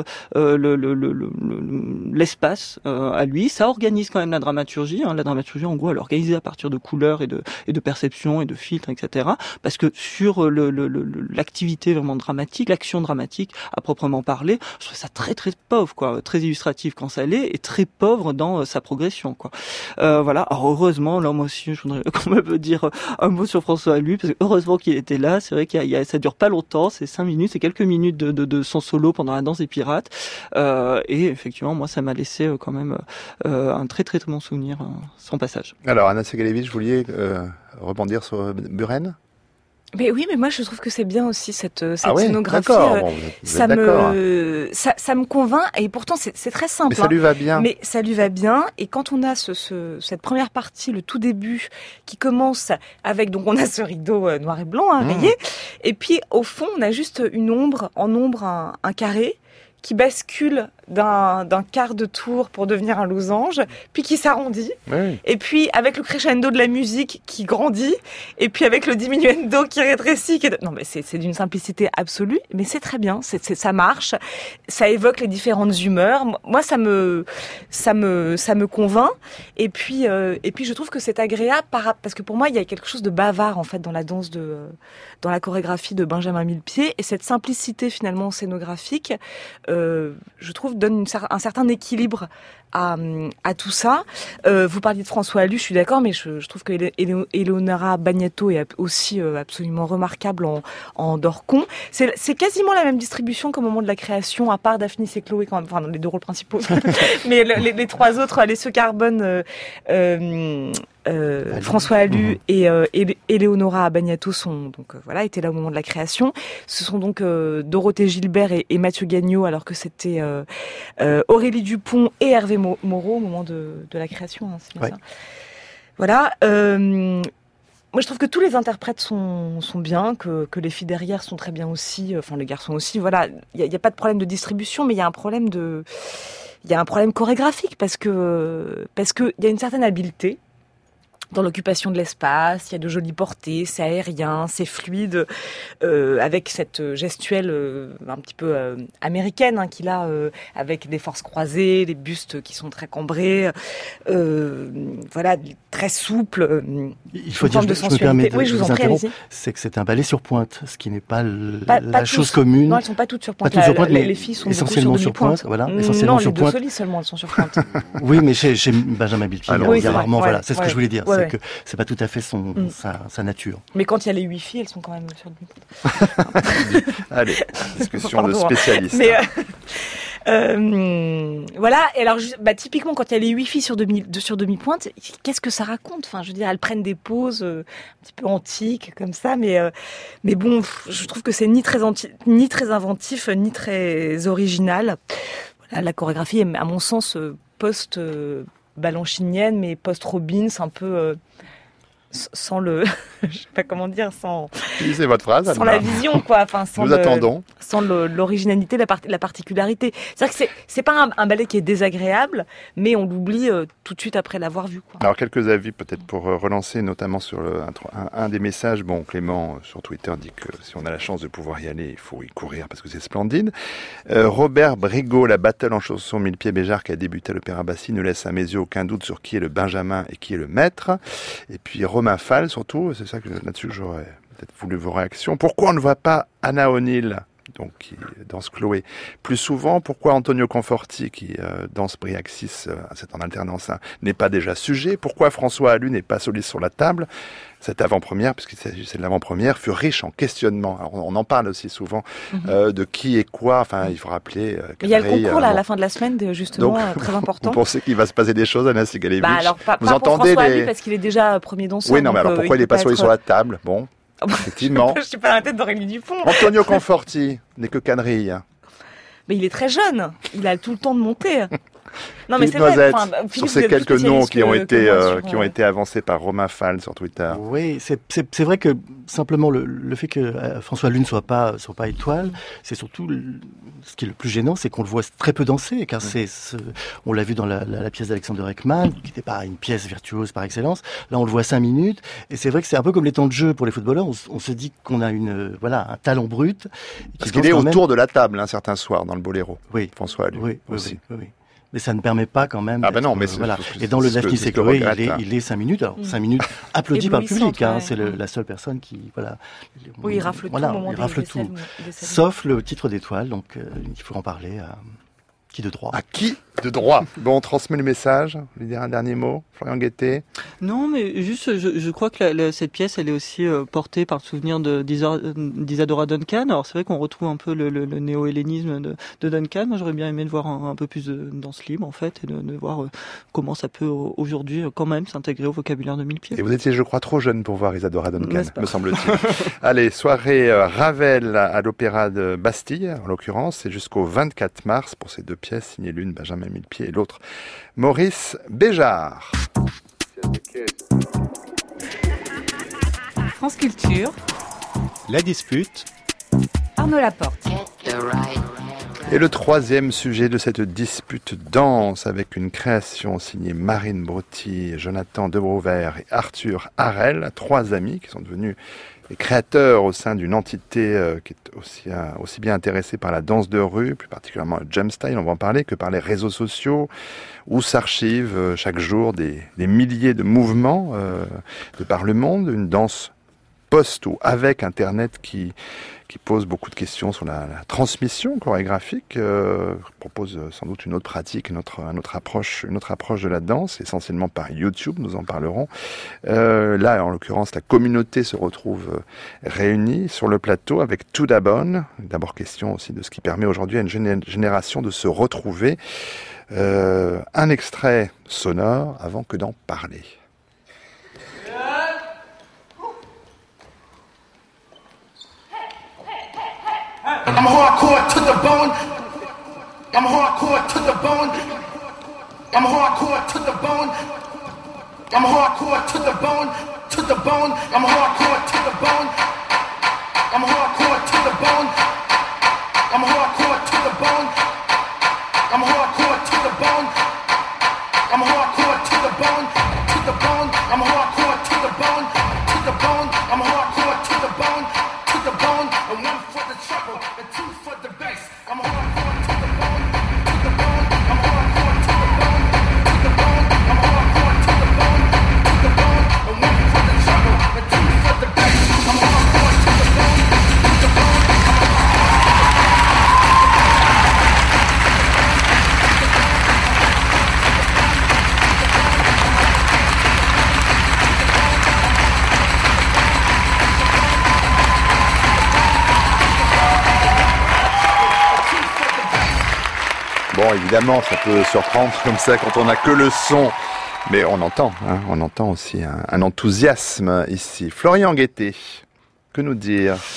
l'espace à lui. Ça organise quand même la dramaturgie. Hein. La dramaturgie, en gros, elle est organisée à partir de couleurs et de perceptions et de filtres, etc. Parce que sur l'activité vraiment dramatique, l'action dramatique à proprement parler, je trouve ça très très pauvre, quoi, très illustratif quand ça l'est, et très pauvre dans sa progression, quoi. Voilà. Alors heureusement, là moi aussi, je voudrais quand même dire un mot sur François Allu, parce que heureusement qu'il était là. C'est vrai ça dure pas longtemps, c'est 5 minutes, c'est quelques minutes de son solo pendant la danse des pirates, et effectivement, moi, ça m'a laissé quand même un très très très bon souvenir, son passage. Alors, Anna Segalevitch, vous vouliez rebondir sur Buren? Mais oui, mais moi je trouve que c'est bien aussi cette ouais, scénographie. Bon, ça me convainc, et pourtant c'est très simple. Mais ça lui va bien. Mais ça lui va bien, et quand on a cette première partie, le tout début, qui commence avec, donc on a ce rideau noir et blanc rayé, et puis au fond on a juste une ombre, un carré qui bascule d'un quart de tour pour devenir un losange, puis qui s'arrondit, et puis avec le crescendo de la musique qui grandit, et puis avec le diminuendo qui rétrécit. Non, mais c'est d'une simplicité absolue, mais c'est très bien, ça marche, ça évoque les différentes humeurs. Moi, ça me convainc, et puis je trouve que c'est agréable parce que pour moi, il y a quelque chose de bavard en fait dans la danse dans la chorégraphie de Benjamin Millepied, et cette simplicité finalement scénographique, je trouve, donne un certain équilibre à tout ça. Vous parliez de François Allu, je suis d'accord, mais je trouve que Eleonora Bagnatto est aussi absolument remarquable en Dorcon. C'est quasiment la même distribution qu'au moment de la création, à part Daphnis et Chloé, quand même, enfin les deux rôles principaux. Mais les trois autres, Alessio Carbone, François Allu et Eleonora Bagnatto étaient là au moment de la création. Ce sont donc Dorothée Gilbert et Mathieu Gagnon, alors que c'était Aurélie Dupont et Hervé Moreau au moment de la création. Hein, c'est bien ça. Voilà. Moi, je trouve que tous les interprètes sont bien, que les filles derrière sont très bien aussi, enfin les garçons aussi. Voilà, il y a pas de problème de distribution, mais il y a un problème chorégraphique parce que il y a une certaine habileté dans l'occupation de l'espace, il y a de jolies portées, c'est aérien, c'est fluide, avec cette gestuelle un petit peu américaine qu'il a, avec des forces croisées, des bustes qui sont très cambrés, voilà, très souples. Il faut dire, je me permets de vous interrompre, c'est que c'est un ballet sur pointe, ce qui n'est pas la chose commune. Non, elles sont pas toutes sur pointe. Pas toutes sur pointe, mais les filles sont essentiellement sur pointe. Voilà, essentiellement sur pointe. Non, les deux solistes seulement, elles sont sur pointe. Oui, mais chez Benjamin Millepied, il y a rarement, voilà, c'est ce que je voulais dire. C'est que c'est pas tout à fait sa nature. Mais quand il y a les 8 filles, elles sont quand même sur demi-pointe. Allez, discussion de spécialistes. Mais voilà. Et alors, typiquement, quand il y a les 8 filles sur demi-pointe, qu'est-ce que ça raconte ? Enfin, je veux dire, elles prennent des poses un petit peu antiques comme ça, mais bon, je trouve que c'est ni très inventif, ni très original. Voilà, la chorégraphie est, à mon sens, balanchinienne, mais post-Robbins, un peu sans le, je sais pas comment dire, sans. Utilisez votre phrase. Sans la vision, quoi. Enfin, nous attendons. Sans l'originalité, la particularité. C'est-à-dire que c'est pas un ballet qui est désagréable, mais on l'oublie tout de suite après l'avoir vu, quoi. Alors quelques avis peut-être pour relancer, notamment sur un des messages. Bon, Clément sur Twitter dit que si on a la chance de pouvoir y aller, il faut y courir parce que c'est splendide. Robert Brigaud, la battle en chanson Mille Pieds Béjart qui a débuté à l'Opéra Bastille ne laisse à mes yeux aucun doute sur qui est le Benjamin et qui est le maître. Et puis Romain Fall surtout, c'est ça que là-dessus j'aurais peut-être voulu vos réactions. Pourquoi on ne voit pas Anna O'Neill, donc qui danse Chloé, plus souvent? Pourquoi Antonio Conforti, qui danse Briaxis, c'est en alternance, n'est pas déjà sujet? Pourquoi François Allu n'est pas soliste sur la table? Cette avant-première, puisqu'il s'agissait de l'avant-première, fut riche en questionnements. Alors, on en parle aussi souvent de qui et quoi. Enfin, il faut rappeler. Il y a le concours là, à la fin de la semaine, justement, donc, très important. Vous pensez qu'il va se passer des choses, Anna Sigalevich? Alors, vous entendez pour François Allu, parce qu'il est déjà premier danseur. Oui, non, mais alors pourquoi il n'est pas soliste sur la table? Bon. Effectivement. Je suis pas dans la tête d'Aurélie Dupont. Antonio Conforti n'est que cannerie. Mais il est très jeune. Il a tout le temps de monter. Non, mais Philippe c'est vrai. Noisette, Philippe, sur ces quelques noms qui ont été avancés par Romain Fall sur Twitter. Oui, c'est vrai que simplement le fait que François Allu ne soit pas étoile, c'est surtout ce qui est le plus gênant, c'est qu'on le voit très peu danser, car on l'a vu dans la pièce d'Alexander Ekman, qui n'était pas une pièce virtuose par excellence. Là, on le voit 5 minutes, et c'est vrai que c'est un peu comme les temps de jeu pour les footballeurs. On se dit qu'on a un talent brut. Parce qu'il est autour de la table, certains soirs, dans le Boléro. Oui. François Allu. Oui. Mais ça ne permet pas quand même. Ah ben non, mais voilà. Et dans le Neuf Nice et Chloé, il est 5 minutes. Alors 5 minutes applaudi par le public. C'est la seule personne qui Oui, il rafle tout au moment il rafle tout. Sauf le titre d'étoile. Donc il faut en parler à qui de droit. À qui de droit? Bon, on transmet le message. Vous voulez dire un dernier mot, Florian Guettet? Non, mais juste, je crois que cette pièce, elle est aussi portée par le souvenir d'Isadora Duncan. Alors c'est vrai qu'on retrouve un peu le néo-hellénisme de Duncan. Moi, j'aurais bien aimé de voir un peu plus de danse libre, en fait, et de voir comment ça peut aujourd'hui quand même s'intégrer au vocabulaire de Mille Pieds. Et vous étiez, je crois, trop jeune pour voir Isadora Duncan, me semble-t-il. Allez, soirée Ravel à l'Opéra de Bastille, en l'occurrence, c'est jusqu'au 24 mars pour ces deux pièces, signées l'une Benjamin Millepied et l'autre Maurice Béjart. France Culture. La dispute. Arnaud Laporte. Et le troisième sujet de cette dispute danse avec une création signée Marine Brotti, Jonathan Debrouvert et Arthur Harel, 3 amis qui sont devenus les créateurs au sein d'une entité qui est aussi bien intéressée par la danse de rue, plus particulièrement le jump style, on va en parler, que par les réseaux sociaux, où s'archivent chaque jour des milliers de mouvements de par le monde, une danse post ou avec Internet qui pose beaucoup de questions sur la transmission chorégraphique, propose sans doute une autre pratique, une autre approche de la danse, essentiellement par YouTube, nous en parlerons. Là, en l'occurrence, la communauté se retrouve réunie sur le plateau avec Touda Bonne. D'abord question aussi de ce qui permet aujourd'hui à une génération de se retrouver. Un extrait sonore avant que d'en parler. I'm hardcore to the bone. I'm hardcore to the bone. I'm hardcore to the bone. I'm hardcore to the bone. To the bone. I'm hardcore to the bone. I'm hardcore to the bone. I'm hardcore to the bone. I'm hardcore to the bone. I'm hardcore to the bone. To the bone. I'm hardcore to the bone. To the bone. I'm hardcore to the bone. To the bone. And one for the treble, and 2 for the bass. I'm hardcore to the bone. To the bone. I'm hardcore to the bone. To the bone. I'm hardcore to the bone. To the bone. And 1 for the treble, and 2 for the bass. I'm hardcore to the bone. To the bone. Bon, évidemment, ça peut surprendre comme ça quand on n'a que le son. Mais on entend aussi un enthousiasme ici. Florian Guettet, que nous dire ?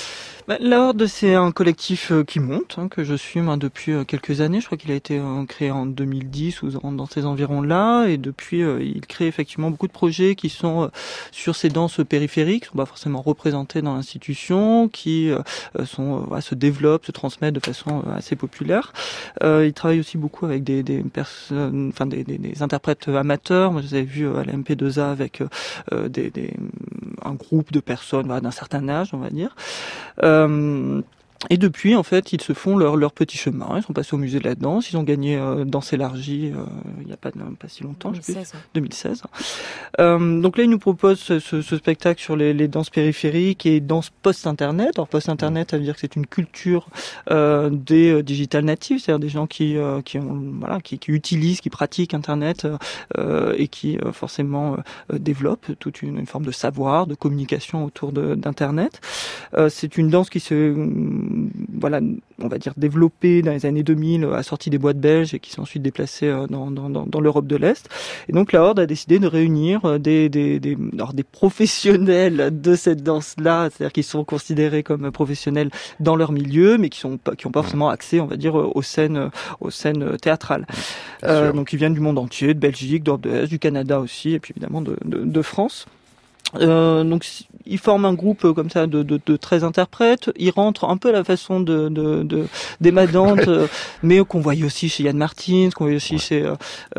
La Horde, c'est un collectif qui monte, que je suis depuis quelques années. Je crois qu'il a été créé en 2010 ou dans ces environs-là. Et depuis, il crée effectivement beaucoup de projets qui sont sur ces danses périphériques, qui sont pas forcément représentées dans l'institution, qui se développent, se transmettent de façon assez populaire. Il travaille aussi beaucoup avec des personnes, des interprètes amateurs. Moi, je les avais vus à la MP2A avec un groupe de personnes d'un certain âge, on va dire. Et depuis, en fait, ils se font leur petit chemin. Ils sont passés au musée de la danse. Ils ont gagné Danse élargie il n'y a pas si longtemps, 2016. Donc là, ils nous proposent ce spectacle sur les danses périphériques et danses post-internet. Alors post-internet, ça veut dire que c'est une culture des digital natives, c'est-à-dire des gens qui utilisent, qui pratiquent internet et qui forcément développent toute une forme de savoir, de communication autour d'internet. C'est une danse qui on va dire développée dans les années 2000, assortie des boîtes belges et qui s'est ensuite déplacée dans l'Europe de l'Est. Et donc la Horde a décidé de réunir des professionnels de cette danse-là, c'est-à-dire qui sont considérés comme professionnels dans leur milieu, mais qui n'ont pas forcément accès, on va dire, aux scènes théâtrales. Donc ils viennent du monde entier, de Belgique, d'Europe de l'Est, du Canada aussi, et puis évidemment de France. Donc ils forment un groupe comme ça de 13 interprètes. Ils rentrent un peu à la façon d'Emma Dante, mais qu'on voyait aussi chez Yann Martins, qu'on voyait aussi chez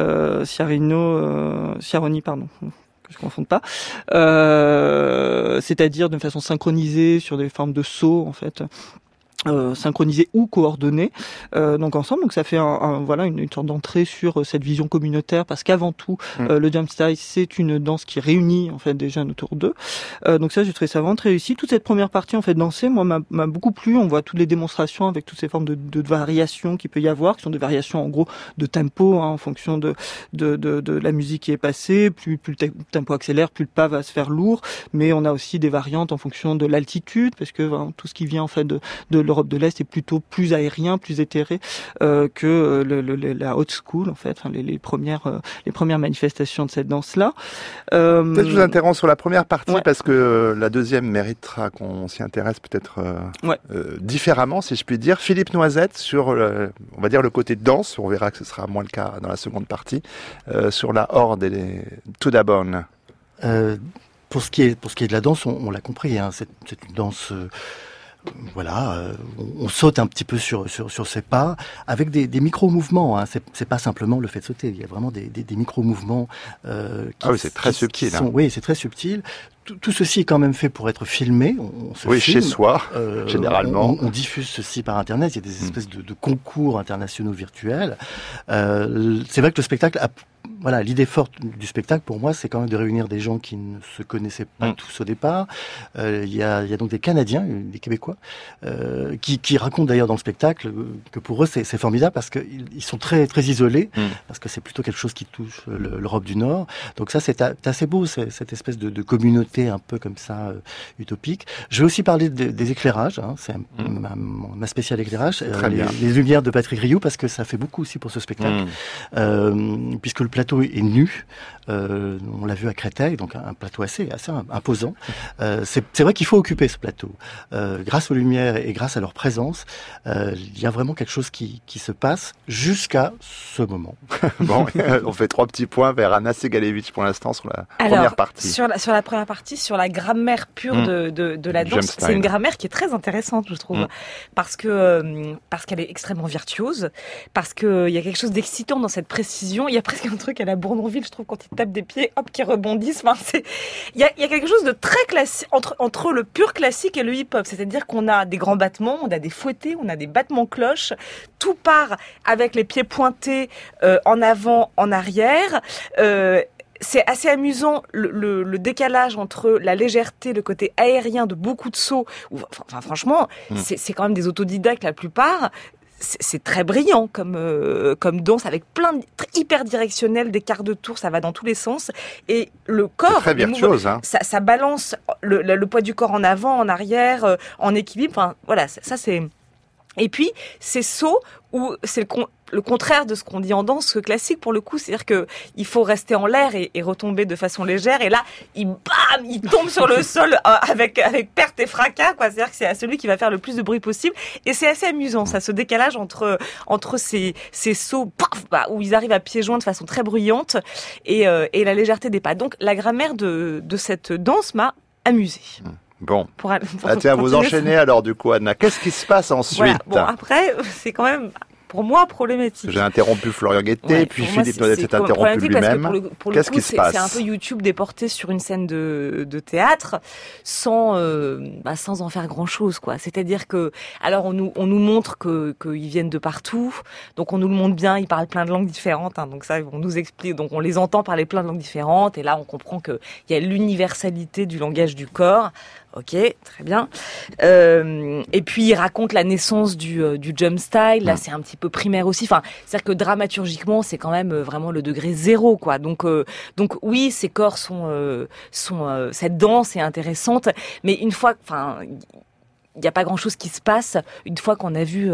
Ciaroni, pardon. Que je confonde pas. C'est-à-dire de façon synchronisée sur des formes de sauts en fait. Synchronisés ou coordonnés donc ensemble, donc ça fait une sorte d'entrée sur cette vision communautaire, parce qu'avant tout le jump style, c'est une danse qui réunit en fait des jeunes autour d'eux, donc ça j'ai trouvé ça vraiment très réussi. Toute cette première partie en fait dansée, moi m'a beaucoup plu. On voit toutes les démonstrations avec toutes ces formes de variations qu'il peut y avoir, qui sont des variations en gros de tempo en fonction de la musique qui est passée. Plus le tempo accélère, plus le pas va se faire lourd, mais on a aussi des variantes en fonction de l'altitude, parce que tout ce qui vient en fait de l'Europe de l'Est est plutôt plus aérien, plus éthéré que la haute school en fait, les premières manifestations de cette danse-là. Peut-être je vous interromps sur la première partie parce que la deuxième méritera qu'on s'y intéresse peut-être différemment, si je puis dire. Philippe Noisette sur on va dire le côté danse, on verra que ce sera moins le cas dans la seconde partie, sur la Horde et les Tudabone. Pour ce qui est de la danse, on l'a compris, c'est une danse. On saute un petit peu sur ses pas avec des micro-mouvements. C'est pas simplement le fait de sauter. Il y a vraiment des micro-mouvements. C'est très subtil. Oui, c'est très subtil. Tout ceci est quand même fait pour être filmé. On se filme, chez soi, généralement. On diffuse ceci par Internet. Il y a des espèces de concours internationaux virtuels. C'est vrai que le spectacle l'idée forte du spectacle, pour moi, c'est quand même de réunir des gens qui ne se connaissaient pas tous au départ. Il y a donc des Canadiens, des Québécois, qui racontent d'ailleurs dans le spectacle que pour eux, c'est formidable parce qu'ils sont très, très isolés, parce que c'est plutôt quelque chose qui touche l'Europe du Nord. Donc ça, c'est assez beau, cette espèce de communauté un peu comme ça, utopique. Je vais aussi parler des éclairages, c'est ma spéciale éclairage, les lumières de Patrick Rioux, parce que ça fait beaucoup aussi pour ce spectacle, puisque le plateau est nu, on l'a vu à Créteil, donc un plateau assez imposant. C'est vrai qu'il faut occuper ce plateau. Grâce aux lumières et grâce à leur présence, il y a vraiment quelque chose qui se passe jusqu'à ce moment. Bon, on fait 3 petits points vers Anna Segalevitch pour l'instant sur la première partie. Sur la première partie, sur la grammaire pure de la danse, c'est une grammaire qui est très intéressante, je trouve, parce qu'elle est extrêmement virtuose, parce qu'il y a quelque chose d'excitant dans cette précision. Il y a presque un truc à la Bournonville, je trouve, quand ils tapent des pieds, hop, qui rebondissent. Il y a quelque chose de très classique entre le pur classique et le hip-hop. C'est-à-dire qu'on a des grands battements, on a des fouettés, on a des battements cloches. Tout part avec les pieds pointés en avant, en arrière. C'est assez amusant le décalage entre la légèreté, le côté aérien de beaucoup de sauts. Franchement, c'est quand même des autodidactes la plupart. C'est très brillant comme danse, avec plein de hyper directionnel, des quarts de tour, ça va dans tous les sens, et le corps, c'est très virtuose, ça balance le poids du corps en avant, en arrière, en équilibre. Ça c'est Et puis, ces sauts où c'est le contraire de ce qu'on dit en danse classique pour le coup, c'est-à-dire que il faut rester en l'air et retomber de façon légère, et là, il tombe sur le sol avec perte et fracas, quoi. C'est-à-dire que c'est à celui qui va faire le plus de bruit possible, et c'est assez amusant, ça, ce décalage entre ces sauts, où ils arrivent à pieds joints de façon très bruyante, et la légèreté des pas. Donc, la grammaire de cette danse m'a amusée. Bon, tiens, vous enchaînez alors du coup, Anna. Qu'est-ce qui se passe ensuite? Voilà. Bon, après, c'est quand même, pour moi, problématique. J'ai interrompu Florian Guettet, puis Philippe Noiset s'est interrompu lui-même. Qu'est-ce qui se passe? C'est un peu YouTube déporté sur une scène de théâtre, sans en faire grand-chose, quoi. C'est-à-dire que, alors on nous montre qu'ils viennent de partout, donc on nous le montre bien, ils parlent plein de langues différentes, hein, donc ça, on nous explique, donc on les entend parler plein de langues différentes, et là on comprend qu'il y a l'universalité du langage du corps. Ok, très bien. Et puis il raconte la naissance du jump style. Là, c'est un petit peu primaire aussi. Enfin, c'est-à-dire que dramaturgiquement, c'est quand même vraiment le degré zéro, quoi. Donc oui, ces corps sont cette danse est intéressante, mais une fois, enfin, il n'y a pas grand-chose qui se passe une fois qu'on a vu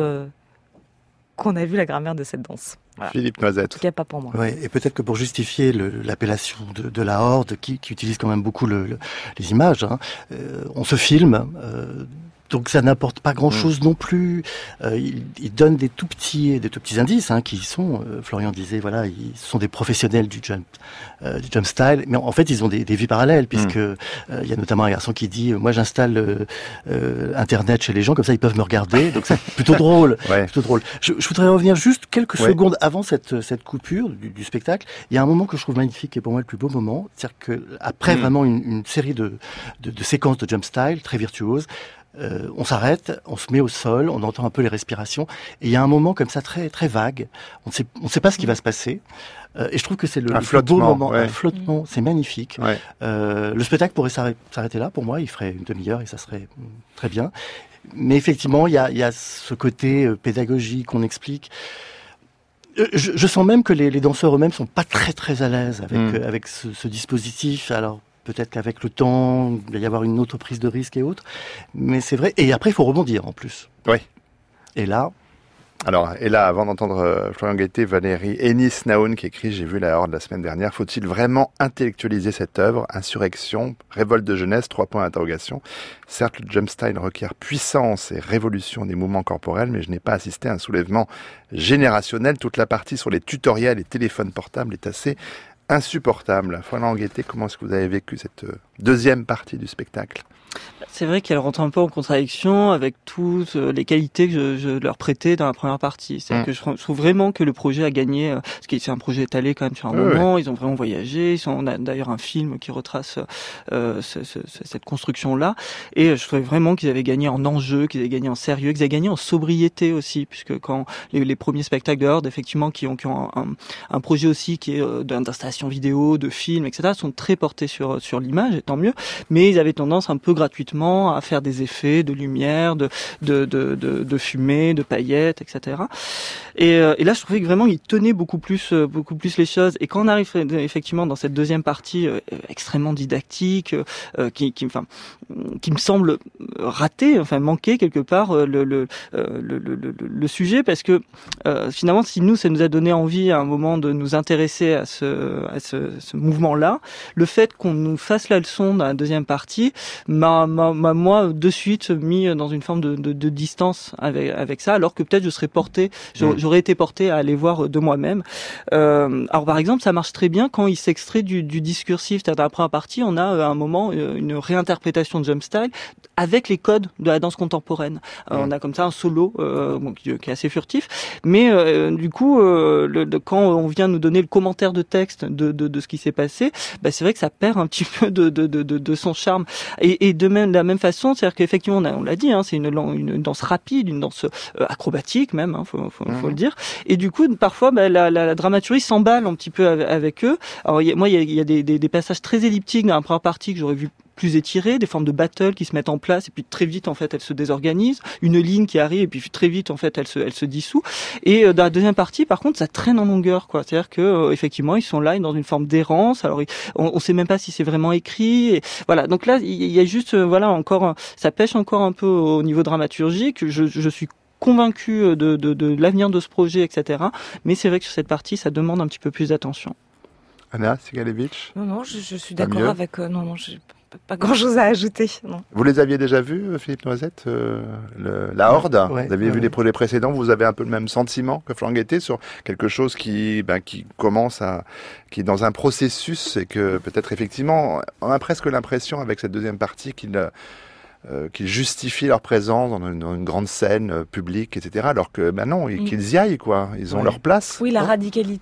la grammaire de cette danse. Voilà. Philippe Noiset. En tout cas, pas pour moi. Ouais, et peut-être que pour justifier l'appellation de la horde, qui utilise quand même beaucoup les images, hein, on se filme, donc ça n'apporte pas grand-chose non plus. Il donne des tout petits indices, hein, qui sont, Florian disait, voilà, ils sont des professionnels du jump style, mais en fait ils ont des vies parallèles, puisque il y a notamment un garçon qui dit, moi j'installe Internet chez les gens, comme ça ils peuvent me regarder, donc c'est plutôt drôle. Ouais. Plutôt drôle. Je voudrais revenir juste quelques secondes avant cette coupure du spectacle. Il y a un moment que je trouve magnifique, et pour moi le plus beau moment, c'est-à-dire que après vraiment une série de séquences de jump style très virtuoses, on s'arrête, on se met au sol, on entend un peu les respirations, et il y a un moment comme ça très très vague. On sait pas ce qui va se passer, et je trouve que c'est le plus beau moment, un flottement, c'est magnifique. Ouais. Le spectacle pourrait s'arrêter là. Pour moi, il ferait une demi-heure et ça serait très bien. Mais effectivement, il y a ce côté pédagogique qu'on explique. Je sens même que les danseurs eux-mêmes sont pas très très à l'aise avec ce dispositif. Alors peut-être qu'avec le temps, il va y avoir une autre prise de risque et autres. Mais c'est vrai. Et après, il faut rebondir en plus. Oui. Et là, avant d'entendre Florian Guettet, Valérie Ennis Naoun qui écrit « J'ai vu la Horde la semaine dernière. Faut-il vraiment intellectualiser cette œuvre? Insurrection, révolte de jeunesse, 3 points d'interrogation. Certes, le jump style requiert puissance et révolution des mouvements corporels, mais je n'ai pas assisté à un soulèvement générationnel. Toute la partie sur les tutoriels et téléphones portables est assez insupportable. Florian Guettet, comment est-ce que vous avez vécu cette deuxième partie du spectacle? C'est vrai qu'elle rentre un peu en contradiction avec toutes les qualités que je leur prêtais dans la première partie. C'est-à-dire que je trouve vraiment que le projet a gagné, parce que c'est un projet étalé quand même sur un moment, ils ont vraiment voyagé, on a d'ailleurs un film qui retrace cette construction-là, et je trouvais vraiment qu'ils avaient gagné en enjeu, qu'ils avaient gagné en sérieux, qu'ils avaient gagné en sobriété aussi, puisque quand les premiers spectacles de Horde, effectivement, qui ont un projet aussi qui est d'installation vidéo, de film, etc., sont très portés sur l'image, et tant mieux, mais ils avaient tendance un peu gratuitement à faire des effets de lumière, de fumée, de paillettes, etc. Et là, je trouvais que vraiment, il tenait beaucoup plus les choses. Et quand on arrive effectivement dans cette deuxième partie extrêmement didactique, qui me semble rater, enfin manquer quelque part le sujet, parce que finalement, si ça nous a donné envie à un moment de nous intéresser à ce mouvement-là, le fait qu'on nous fasse la leçon dans la deuxième partie m'a moi de suite mis dans une forme de distance avec ça, alors que peut-être j'aurais été porté à aller voir de moi-même. Alors par exemple, ça marche très bien quand il s'extrait du discursif. C'est-à-dire, dans la première partie, on a à un moment une réinterprétation de jump style avec les codes de la danse contemporaine. On a comme ça un solo qui est assez furtif, mais du coup, quand on vient nous donner le commentaire de texte de ce qui s'est passé, c'est vrai que ça perd un petit peu de son charme. Et de la même façon, c'est-à-dire qu'effectivement, on l'a dit, hein, c'est une danse rapide, une danse acrobatique même, hein, faut le dire. Et du coup, parfois, la dramaturgie s'emballe un petit peu avec eux. Alors, il y a des passages très elliptiques dans la première partie que j'aurais vu plus étirées, des formes de battle qui se mettent en place, et puis très vite en fait elles se désorganisent, une ligne qui arrive et puis très vite en fait elle se dissout. Et dans la deuxième partie, par contre, ça traîne en longueur, quoi. C'est-à-dire que effectivement ils sont là dans une forme d'errance. Alors on sait même pas si c'est vraiment écrit. Et voilà. Donc là il y a juste encore ça pêche encore un peu au niveau dramaturgique. Je suis convaincu de l'avenir de ce projet, etc. Mais c'est vrai que sur cette partie, ça demande un petit peu plus d'attention. Anna Sigalevitch? Non, je suis Pas d'accord mieux avec... non, j'ai pas grand-chose à ajouter. Non. Vous les aviez déjà vus, Philippe Noisette, La Horde? Ouais, Vous aviez vu ouais. les projets précédents, vous avez un peu le même sentiment que Florent Guettet sur quelque chose qui est dans un processus et que peut-être effectivement, on a presque l'impression avec cette deuxième partie qu'ils justifient leur présence dans une grande scène publique, etc. Alors que non, qu'ils y aillent, quoi. Ils ont leur place. Oui, la radicalité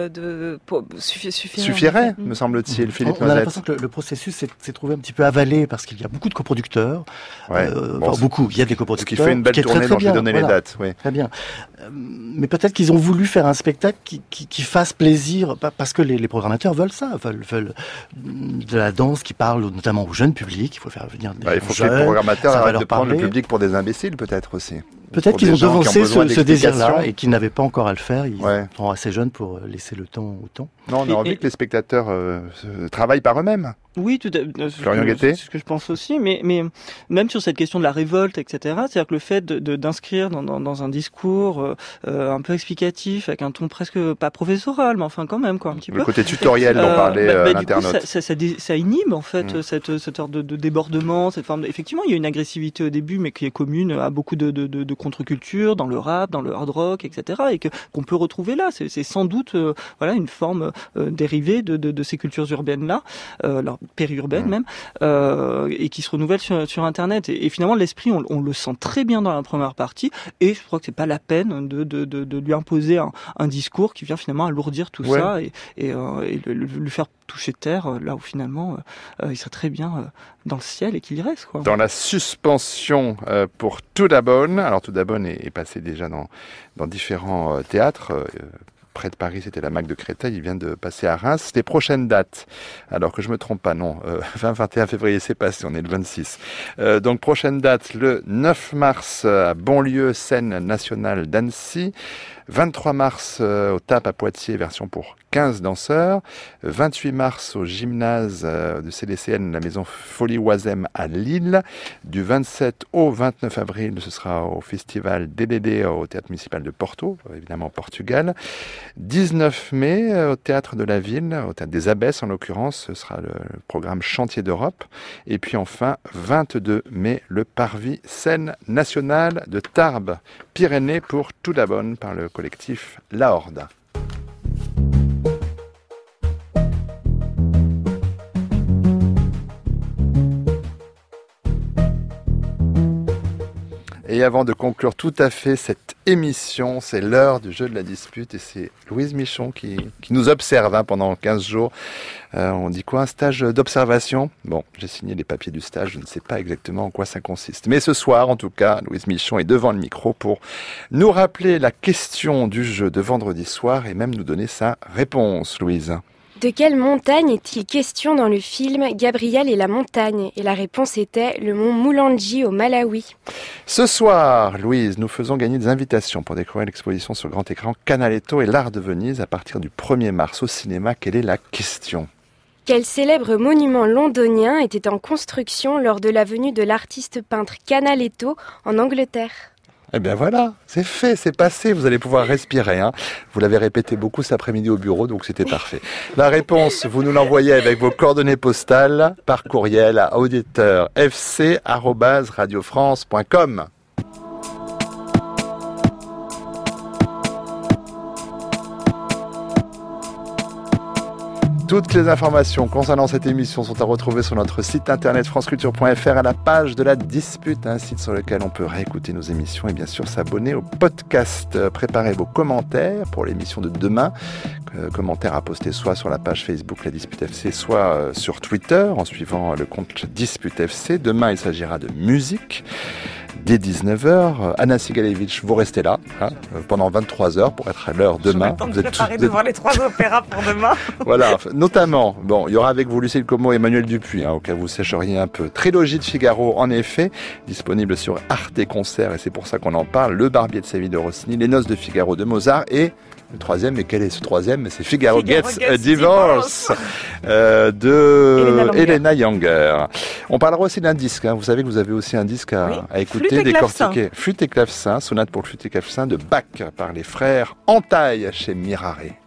suffirait, me semble-t-il, Philippe On a Noisette. l'impression que le processus s'est trouvé un petit peu avalé parce qu'il y a beaucoup de coproducteurs. Beaucoup. Il y a des coproducteurs. Ce qui fait une belle tournée dont j'ai donné les dates. Oui. Très bien. Mais peut-être qu'ils ont voulu faire un spectacle qui fasse plaisir, parce que les programmateurs veulent ça, veulent de la danse qui parle notamment au jeune public. Il faut faire venir des Il faut que jeunes, les programmateurs ça va arrêtent leur de prendre parler. le public pour des imbéciles, peut-être aussi. Peut-être Pour qu'ils des ont gens qui devancé besoin ce désir-là d'explications. et qu'ils n'avaient pas encore à le faire. Ils Ouais. sont assez jeunes pour laisser le temps au temps. Non, on a envie que les spectateurs travaillent par eux-mêmes. Oui, tout à Florian Guettet. c'est ce que je pense aussi, mais même sur cette question de la révolte, etc., c'est-à-dire que le fait d'inscrire dans un discours un peu explicatif, avec un ton presque pas professoral, mais enfin quand même, quoi, un petit Le peu. côté tutoriel dont parlait Du coup, l'internaute. ça inhibe en fait cette heure de débordement, cette forme. Effectivement, il y a une agressivité au début, mais qui est commune à beaucoup de contre-cultures, dans le rap, dans le hard rock, etc., et qu'on peut retrouver là. C'est sans doute une forme dérivée de ces cultures urbaines là, périurbaines même, et qui se renouvellent sur Internet. Et finalement, l'esprit, on le sent très bien dans la première partie, et je crois que c'est pas la peine de lui imposer un discours qui vient finalement alourdir tout ça et lui faire toucher terre là où finalement il serait très bien dans le ciel et qu'il y reste, quoi. Dans la suspension pour Tudabone. Alors Tudabone est passé déjà dans différents théâtres. Près de Paris, c'était la MAC de Créteil. Il vient de passer à Reims. Les prochaines dates, alors que je me trompe pas, non, 20-21 février, c'est passé, on est le 26. Donc prochaine date, le 9 mars à Bonlieu, scène nationale d'Annecy. 23 mars au TAP à Poitiers, version pour 15 danseurs. 28 mars au gymnase de CDCN, la maison Folie Oisem à Lille. Du 27 au 29 avril, ce sera au festival DDD au théâtre municipal de Porto, évidemment au Portugal. 19 mai au théâtre de la ville, au théâtre des Abbesses en l'occurrence, ce sera le programme Chantier d'Europe. Et puis enfin, 22 mai, le Parvis, scène nationale de Tarbes, Pyrénées pour Tudabone par le collectif La Horde. Et avant de conclure tout à fait cette émission, c'est l'heure du jeu de la dispute et c'est Louise Michon qui nous observe pendant 15 jours. On dit quoi? Un stage d'observation? Bon, j'ai signé les papiers du stage, je ne sais pas exactement en quoi ça consiste. Mais ce soir, en tout cas, Louise Michon est devant le micro pour nous rappeler la question du jeu de vendredi soir et même nous donner sa réponse, Louise. De quelle montagne est-il question dans le film Gabriel et la montagne? Et la réponse était le mont Mulanje au Malawi. Ce soir, Louise, nous faisons gagner des invitations pour découvrir l'exposition sur grand écran Canaletto et l'art de Venise à partir du 1er mars au cinéma. Quelle est la question? Quel célèbre monument londonien était en construction lors de la venue de l'artiste peintre Canaletto en Angleterre? Eh bien voilà, c'est fait, c'est passé, vous allez pouvoir respirer. Vous l'avez répété beaucoup cet après-midi au bureau, donc c'était parfait. La réponse, vous nous l'envoyez avec vos coordonnées postales par courriel à auditeur.fc@radiofrance.com. Toutes les informations concernant cette émission sont à retrouver sur notre site internet franceculture.fr à la page de la dispute, un site sur lequel on peut réécouter nos émissions et bien sûr s'abonner au podcast. Préparez vos commentaires pour l'émission de demain. Commentaires à poster soit sur la page Facebook La Dispute FC, soit sur Twitter en suivant le compte Dispute FC. Demain, il s'agira de musique. Dès 19h, Anna Sigalevitch, vous restez là pendant 23 heures pour être à l'heure demain. Je vais préparer de voir les 3 opéras pour demain. Voilà, notamment, il y aura avec vous Lucille Como et Emmanuel Dupuis, au cas où vous sécheriez un peu. Trilogie de Figaro, en effet, disponible sur Arte Concert, et c'est pour ça qu'on en parle. Le Barbier de Séville de Rossini, Les Noces de Figaro de Mozart et le troisième, mais quel est ce troisième? C'est Figaro Gets a Divorce. De Elena Younger. On parlera aussi d'un disque. Vous savez que vous avez aussi un disque à écouter, décortiquer. Flûte et clavecin, sonate pour flûte et clavecin de Bach par les frères Entaille chez Mirare.